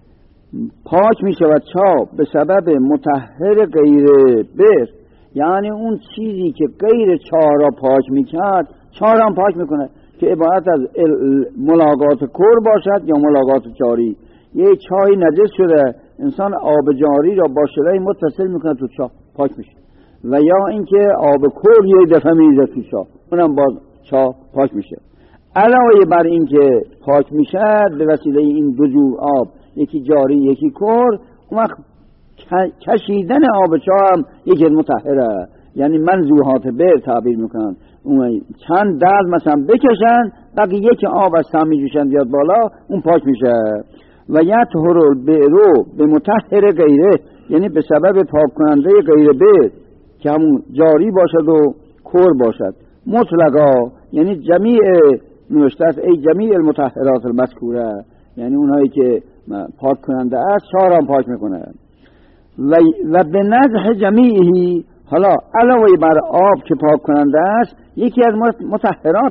پاک می شود چاه به سبب مطهر غیر بر، یعنی اون چیزی که غیر چاه را پاک می کرد چاه را هم پاک می کنه، که عبارت از ملاقات کر باشد یا ملاقات جاری. یه چاهی نجس شده، انسان آب جاری را با شلای متصل می کنه تو چاه، پاک میشه. و یا اینکه آب کر یه دفعه میریزه تو چاه، اونم باز چاه پاک میشه. علاوه بر این که پاک میشه به وسیله این دو جور آب، یکی جاری یکی کر، اون وقت کشیدن آب چاه هم یکی مطهره، یعنی منزوحات بر تعبیر میکنن، اون چند درد مثلا بکشن بقیه که آب از سم میجوشن بیاد بالا، اون پاک میشه. و یطهر البئر به مطهر غیره، یعنی به سبب پاک کننده غیر بئر که همون جاری باشد و کر باشد. مطلقا یعنی جمیع نوشته است ای جمیع المطهرات المذکوره، یعنی اونهایی که پاک کننده است چهار هم پاک میکنه. و, و به نزح جمیعی، حالا علاوه بر آب که پاک کننده است، یکی از مطهرات هم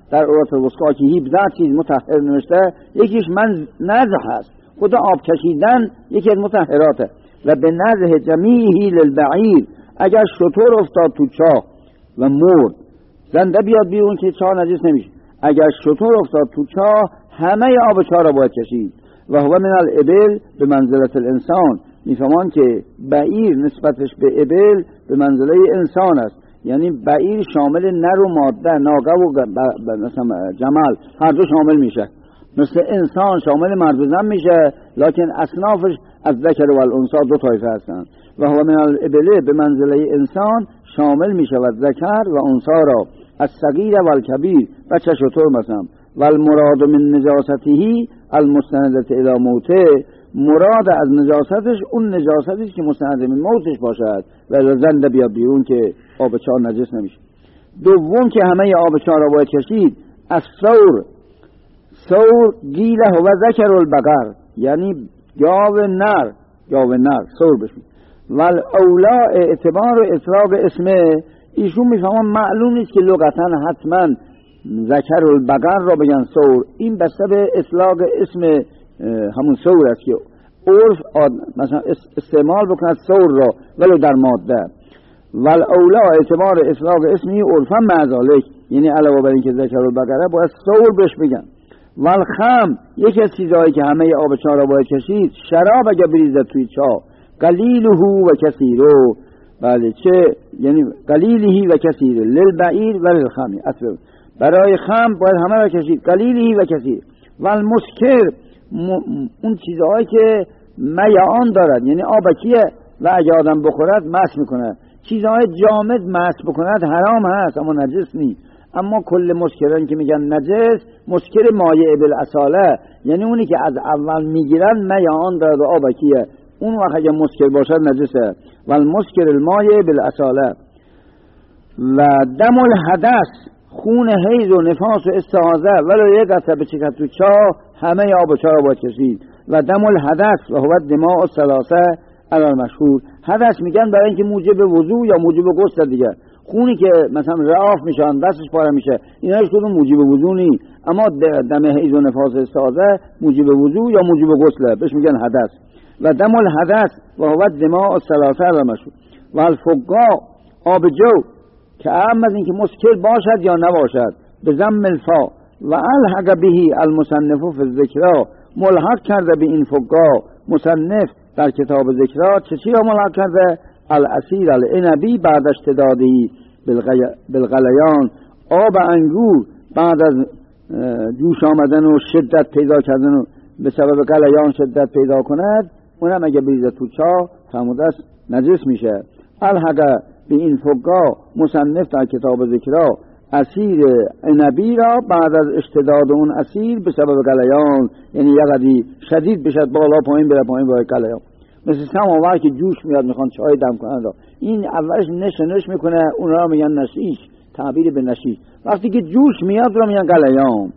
در عروة الوثقی که هفده چیز مطهر نوشته، یکیش من نزح هست، خود آب کشیدن یکی از مطهراته. و به نزح جمیعی للبعیر، اگر شتر افتاد تو چاه و مرد، زنده بیاد بیرون که چاه نجس نمیشه. اگر شتر افتاد تو چاه همه آب چاه را باید کشید. و هو من الابل به منزلت الانسان، میفهمان که بعیر نسبتش به ابل به منزله انسان است. یعنی بعیر شامل نر و ماده، ناقه و مثلا جمل هر دو شامل میشه، مثل انسان شامل مرد و زن میشه، لکن اصنافش از ذکر و الانثى دو طایفه هستن. و هو من الابل به منزله انسان شامل میشه و ذکر و انثى را، از صغیر و الکبیر، بچه شطور مثلا. و المراد من نجاسته المستندت الى موته، مراد از نجاستش اون نجاستش که مستند من موتش باشد و زنده بیاد بیرون که آب چاه نجس نمیشه. دوم که همه آب چاه را باید کشید، از ثور، ثور گیله و ذکر البقر، یعنی گاو نر، گاو نر ثور بشید. و الاولا اعتبار و اطلاق اسمه، ایشون میفهمن معلوم نیست که لغتا حتما ذکر البقر را بگن ثور، این بسته به اطلاق اسم همون ثور است که عرف مثلا استعمال بکند ثور را ولو در ماده. و الاولا اعتبار اطلاق اسمی عرفا معذالک، یعنی علاوه بر این که ذکر البقره باید ثور بهش بگن. و الخم، یکی از چیزهایی که همه آب چاه را باید کشید، شراب اگر بریزد توی چاه، قلیله و کثیره، بله چه یعنی قلیله و کثیره، للبعیر و للخم، اصلا برای خم باید همه را کشید، قلیله و کثیر. و المسکر، اون چیزهایی که میعان دارد، یعنی آبکیه و اگه آدم بخورد مست میکنه. چیزهای جامد مست بکند حرام هست اما نجس نیست. اما کل مسکران که میگن نجس، مسکر مایع بالاصاله، یعنی اونی که از اول میگیرن میعان دارد و آبکیه، اون وقت اگه مسکر باشد نجسه. و المسکر المایع بالاصاله. و دم الحدث، خون حیض و نفاس و استحاضه ولو یک قطره بچکد تو چاه، همه آب چاه را باید کشید. و دم الحدث و هو دماء الثلاثه علی المشهور، حدث میگن برای اینکه موجب وضو یا موجب غسل دیگه. خونی که مثلا رعاف میشن، دستش پاره میشه، اینا هیچ کدوم موجب وضو نی، اما دم حیض و نفاس استحاضه موجب وضو یا موجب غسل، بهش میگن حدث. و دم الحدث و هو دماء الثلاثه علی المشهور. و الفقاء، آب جو که اهم از این که مسکر باشد یا نباشد، به ضم الفا. و الحق به المصنف فی الذکرا، ملحق کرده به این فقاء مصنف در کتاب ذکرا چه چی را ملحق کرده؟ الاسیر العنبی بعد اشتدادی بالغلیان، آب انگور بعد از جوش آمدن و شدت پیدا کردن و به سبب غلیان شدت پیدا کند، اونم اگه بریزه تو چاه فرموده است نجس میشه. الحق به این فقاء مصنف در کتاب ذکرا اسیر عنبی را بعد از اشتداد اون اسیر به سبب غلیان، یعنی یه قدری شدید بشد بالا پایین بره پایین باید غلیان، مثل سماور که جوش میاد میخوان چای دم کنن را. این اولش نش نش میکنه، اون را میگن نشیش، تعبیر به نشیش. وقتی که جوش میاد را میگن غلیان.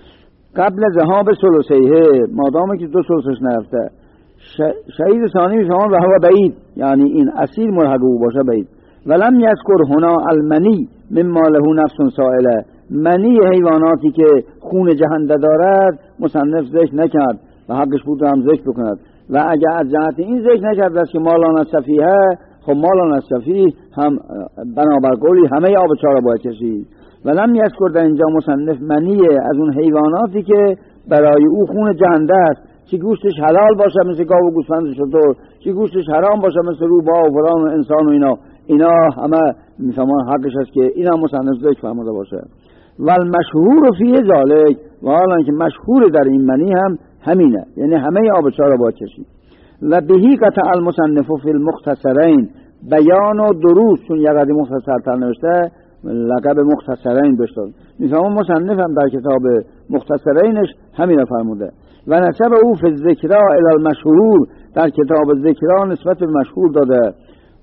قبل ذهاب ثلثیه، مادامی که دو ثلثش نرفته، شهید ثانی میفهمن و هو بعید، یعنی این اسیر ملحق او باشه بعید. ولم یذکر هنا المنی مما له نفس سائله، منی حیواناتی که خون جهنده دارد مصنف ذکر نکرد و حقش بود هم ذکر بکند. و اگر از جهت این ذکر نکرد است که مالان الصفیه، خب مالان الصفیه هم بنابر قولی همه آب چاه را باید کشید. ولم یذکر در اینجا مصنف منی از اون حیواناتی که برای او خون جهنده است، چی گوشتش حلال باشه مثل گاو و گوسفند و شتر، چی گوشتش حرام باشه مثل روباه و فلان و انسان و اینا، اینا همه میفهمان حقش است که اینا مصنف ذکر فرموده باشه. و المشهور فی ذالک، و حالا که مشهور در این منی هم همینه، یعنی همه آب چاه را باید کشید. و بهی قطع المصنف فی المختصرین، بیان و دروس، چون یه قدری مختصرتر نوشته لقب مختصرین داشته، میفهمون مصنف هم در کتاب مختصرینش همینه فرموده. و نسب او فی الذکرا الی المشهور، در کتاب ذکرا نسبت به مشهور داده،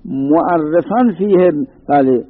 معرفن فیه، بله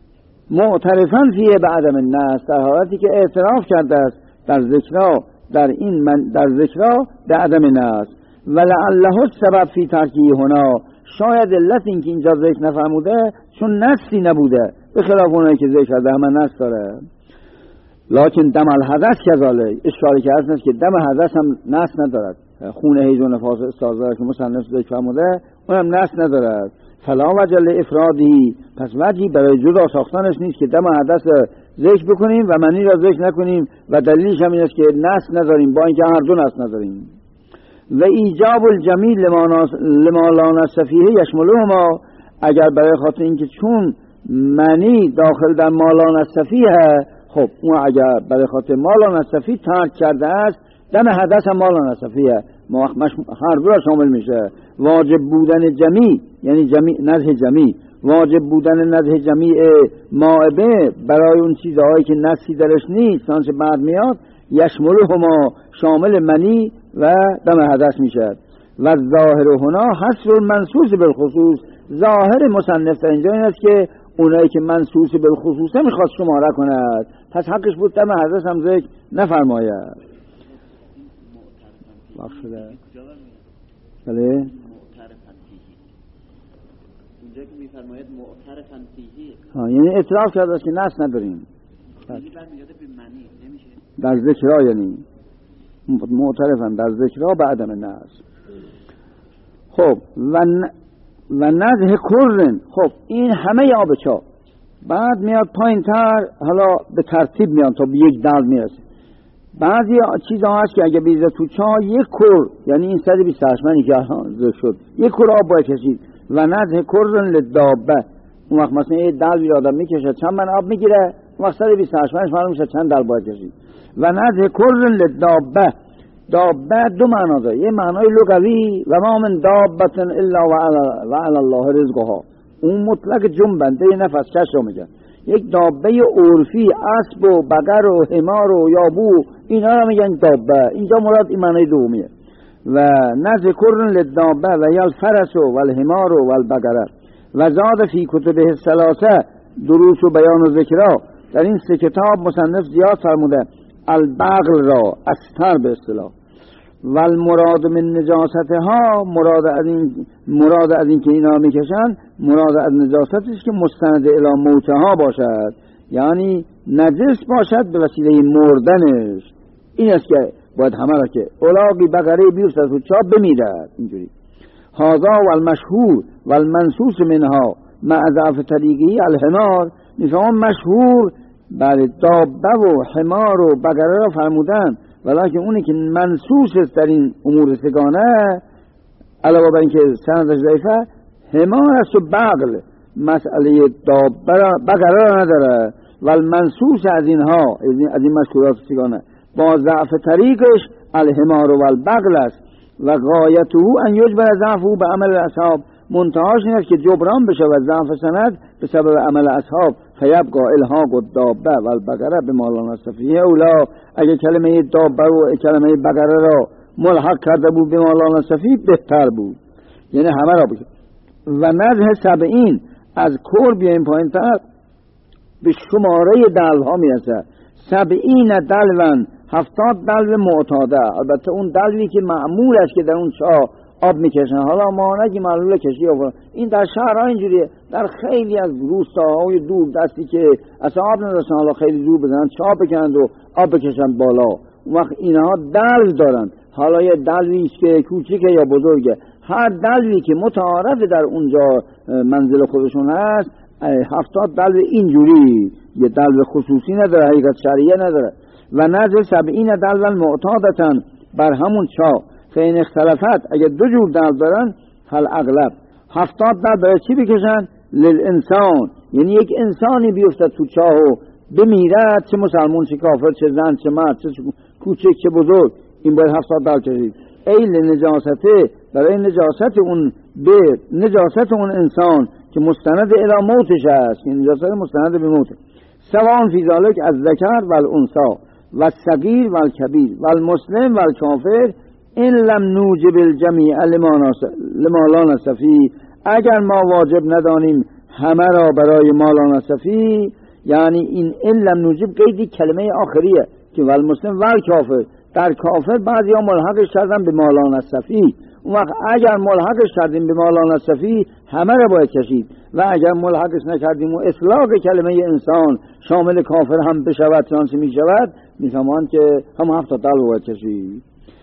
معترفن فیه به عدم النص، در حالتی که اعتراف کرده است در ذکرا، در این من در ذکرا به عدم نص. و لعله السبب فی ترکی هنا، شاید علت این که اینجا ذکر نفرموده چون نصی نبوده، به خلاف اونایی که ذکر کرده همه نص داره. لکن دم الحدث کذالک، اشاره کرده است که دم حدث هم نس ندارد. خون حیض و نفاس استاذه که مصنف ذکر فرموده اونم نس ندارد. فلا وجه لافرادی، پس وجهی برای جدا ساختنش نیست که دم حدث ذکر بکنیم و منی را ذکر نکنیم و دلیلش هم این است که نس نداریم، با اینکه هر دو نس نداریم. و ایجاب الجمیل لما لا نص فیه یشملهما، اگر برای خاطر اینکه چون منی داخل در ما لا نص فیه، خب اون اگر برای خاطر ما لا نص فیه ترک کرده است، دم حدث هم ما لا نص فیه هر دو را شامل میشه. واجب بودن جمیع، یعنی جمیع نزه جمیع، واجب بودن نزه جمیع مائبه برای اون چیزهایی که نصی درش نیست سانچه بعد میاد، یشملهما شامل منی و دم حدث میشه. و ظاهر هنا حصر المنصوص بالخصوص، ظاهر مصنف در اینجا این است که اونایی که منصوص بالخصوص میخواد شماره کند، پس حقش بود دم حدث هم ذکر نفرماید. وقت شده بله اونجا که میفرماید معترفاً فیه، ها یعنی اعتراف کرده است که نص نداریم، یعنی برمیگرده به معنی نمیشه در ذکرها، یعنی معترفاً در ذکرها به عدم نص. خب و و نزه کرن، خب این همه آب چا بعد میاد پایین تر، حالا به ترتیب میاد تا به یک دل میرسه. بعضی چیزا هست که اگه بیزه تو چا یک کر، یعنی این صد و بیست و هشت منی که شد یک کر آب باید کشید. و نزه کرن لدابه، اون وقت مثلا یه دل بیر آدم میکشه چند من آب میگیره، اون وقت صد و بیست و هشت منش معلوم میشه چند دل باید کشید. و نزه کرن لدابه، دابه دو معنا داره، یه معنای لغوی و ما من دابه الا و علی الله رزقها، اون مطلق جنبنده نفس کش رو میگن. یک دابه عرفی، اسب و بقر و حمار و یابو، اینا رو میگن دابه، اینجا مراد این معنای دومیه. و نذکرن للدابه و یا الفرس و الحمار و البقره. و زاد فی کتبه الثلاثه دروس و بیان و ذکرها، در این سه کتاب مصنف زیاد فرموده البغل را استر به اصطلاح. و المراد من نجاستها، مراد از این مراد از این که اینا میکشن، مراد از نجاستش که مستند الی موتها باشد، یعنی نجس باشد به وسیله مردنش. این است که باید همه را که اولاقی بقره بیفتد و چا بمیرد اینجوری. هذا و المشهور و المنصوص منها مع ضعف طریقی الحمار، میفهمم مشهور بله دابه و حمار و بقره را فرمودن، ولیکن اونی که منصوص است در این امور سگانه علاوه بر اینکه سندش ضعیفه، حمار است و بغل، مسئله دابه بقره را نداره. و المنصوص از اینها از این مشهورات سگانه با ضعف طریقش الحمار و البغل است. و غایته ان یجبر ضعفه به عمل اصحاب، منتهاش این است که جبران بشه و ضعف سند به سبب عمل اصحاب. فیبقى الحاق الدابه و البقره به ما لا نص فیه اولا، اگه کلمه دابه و کلمه بقره را ملحق کرده بود به ما لا نص فیه بهتر بود، یعنی همه را بگه. و نزه سبعین، از کور بیایم پایین تر به شماره دلو ها میرسه. سبعین دلون، هفتاد دلو معتاده، البته اون دلوی که معمول است که در اون چاه آب میکشن، حالا ما نگی معلوله کشی آب، این در شهرها اینجوریه، در خیلی از روستاهای دور دستی که اصلا آب نداشتن حالا خیلی دور بزنن چاه بکنند و آب بکشن بالا، اون وقت اینها دلو دارن، حالا یه دلوی که کوچیکه یا بزرگه، هر دلوی که متعارف در اونجا منزل خودشون هست، هفتاد دلو اینجوری، یه دلو خصوصی نداره، حقیقت شرعیه نداره. و نزل سبعین دلو معتادتن، بر همون چاه. فین اختلافت، اگه دو جور دلو دارن، حل اغلب هفتاد دلو برای چی بکشن؟ للانسان، یعنی یک انسانی بیفتد تو چاه و بمیرد، چه مسلمون چه کافر چه زن چه مرد چه کوچک چه بزرگ، این باید هفتاد دلو کشید. ای لنجاسته، برای نجاست اون به نجاست اون انسان که مستند الی موتش است، یعنی نجاست مستند به موت. سوان فی ذالک از ذکر و الانثى و الصغیر و الکبیر و المسلم و الکافر این لم نوجب الجمیع لما لا نص فیه، اگر ما واجب ندانیم همه را برای ما لا نص فیه، یعنی این این لم نوجب قیدی کلمه آخریه که و المسلم و الکافر، در کافر بعضی ها ملحقش کردن به ما لا نص فیه، اون وقت اگر ملحقش کردیم به ما لا نص فیه همه را باید کشید. و اگر ملحقش نکردیم و اطلاق کلمه انسان شامل کافر هم بشود چنانچه می شود میفهمند که هم هفت تا دل باید کشید.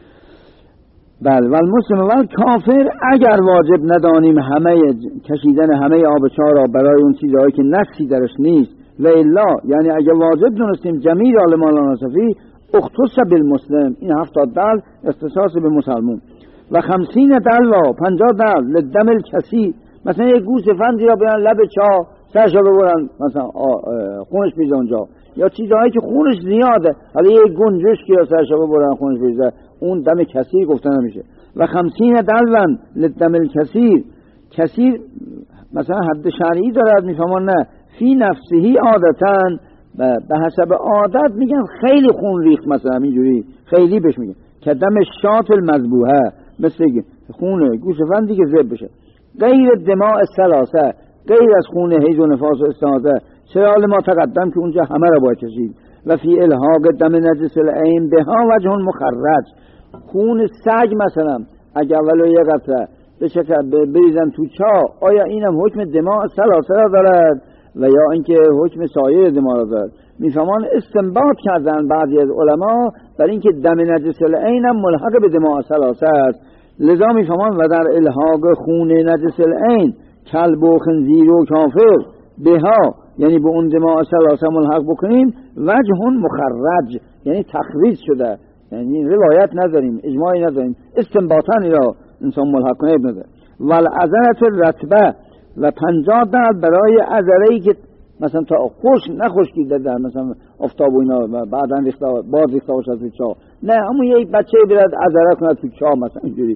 بله و المسلم و کافر اگر واجب ندانیم همه کشیدن همه آب چاه را برای اون چیزهایی که نفسی درش نیست و الا یعنی اگر واجب دونستیم جمیع علمان نصفی اختص بالمسلم این هفت تا دل اختصاص به مسلمون و خمسین دل و پنجاه دل لدم الکسی مثلا یک گوس فندی را بیان لب چاه سرش را ببرن مثلا خونش بیزه اونجا یا چیزهایی که خونش زیاده حالا یک گنجش که یا سرش را ببرن خونش بیزه اون دم کثیر گفته نمیشه. و خمسین دلون لدم الکثیر کثیر مثلا حد شرعی دارد میفهمان نه فی نفسهی عادتاً به حسب عادت میگن خیلی خون ریخت مثلا اینجوری خیلی بهش میگن که دم شات المذبوحه مثل خون گوسفندی که ذبح بشه غیر دماء الثلاثه غیر از خون حیض و نفاس و استحاضه چرا ما تقدم که اونجا همه را باید کشید. و فی الحاق دم نجس العین بها وجه مخرج خون سگ مثلا اگر ولو یک قطره بریزن تو چاه آیا اینم حکم دماء الثلاثه را دارد و یا اینکه حکم سایر دماء را دارد؟ میفهمان استنباط کردن بعضی از علما برای اینکه دم نجس العین هم ملحق به دماء الثلاثه است. لذا میفهمان و در الحاق خون نجس العین کلب و خنزیر و کافر بها یعنی به اون دماء الثلاثه ملحق بکنیم وجه مخرج یعنی تخریج شده یعنی روایت نداریم اجماعی نداریم استنباطا را انسان ملحق کنه نداره. والعذرة رطبه و پنجاه دل برای عذره‌ای که مثلا تا خوش نخشکیده در مثلا آفتاب و اینا بعدا ریخته باد ریخته باشد تو چاه نه همون یک بچه برد عذره کنه تو چاه مثلا اینجوری.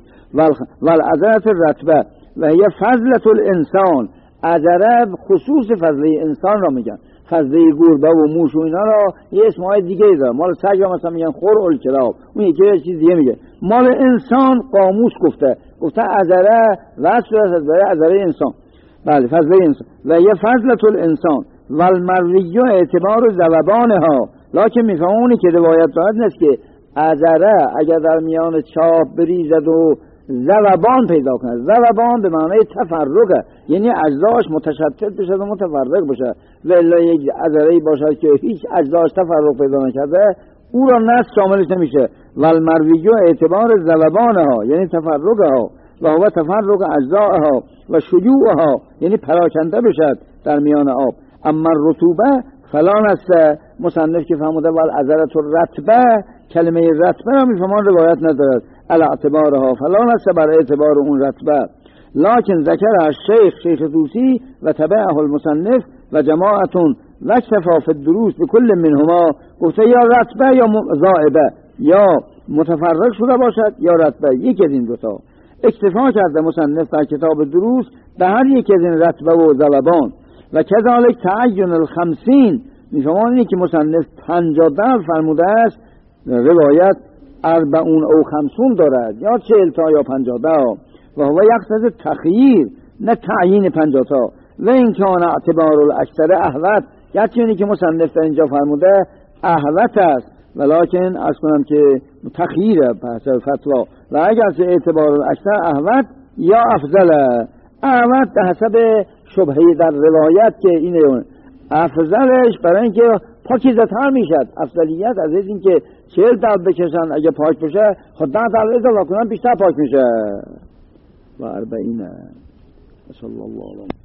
والعذرة رطبه و هی فضلة الانسان عذره خصوص فضله انسان را میگن فضله گربه و موش و اینا را یه اسمهای دیگه داره مال سگ را مثلا میگن خور الکلاب اون یکی یه چیز دیگه میگه. مال انسان قاموس گفته گفته عذره وصل است برای عذره انسان بله فضله انسان و یه فضلة الانسان و المروی اعتبار ذوبانها لکن میفهمونی که روایت دارد نیست که عذره اگر در میان چاه بریزد و ذوبان پیدا کنه ذوبان به معنای تفرقه یعنی اجزاش متشتت بشه و متفرق بشه و الا یک عذره‌ای باشد که هیچ اجزاش تفرق پیدا نکرده او را نص شاملش نمیشه. و المروی اعتبار ذوبانها یعنی تفرقها و هو تفرق اجزاءها و شیوعها یعنی پراکنده بشد در میان آب. اما رطوبه فلان است مصنف که فهموده والعذرة الرطبه کلمه رطبه را میفهمان روایت ندارد علی اعتبارها فلان است بر اعتبار اون رطبه لکن ذکر الشیخ شیخ طوسی و تبعه المصنف و جماعتون و اکتفا فی الدروس بكل منهما گفته یا رطبه یا ذائبه یا متفرق شده باشد یا رطبه یکی از این دوتا اکتفا کرده مصنف در کتاب دروس به هر یک از این رطبه و ذوبان. و کذالک تعین الخمسین میفهمان اینه که مصنف پنجاه دل فرموده است روایت اربعون او خمسون دارد یا چهل تا یا پنجاه تا و هو یقتضی تخییر نه تعیین پنجاه تا و این کان اعتبار الاکثر احوت یعنی که مصنف در اینجا فرموده احوت است ولکن از کنم که تخییره پس فتوا و اگر چه اعتبار الاکثر احوت یا افضل احوت به حسب شبهه در روایت که اینه افضلش برای اینکه پاکیزه تر میشد افضلیت از این که چهل دل بکشن اگه پاک بشه خود ده دل اضافه کنن بیشتر پاک میشه. و اربعینه صلی الله علیه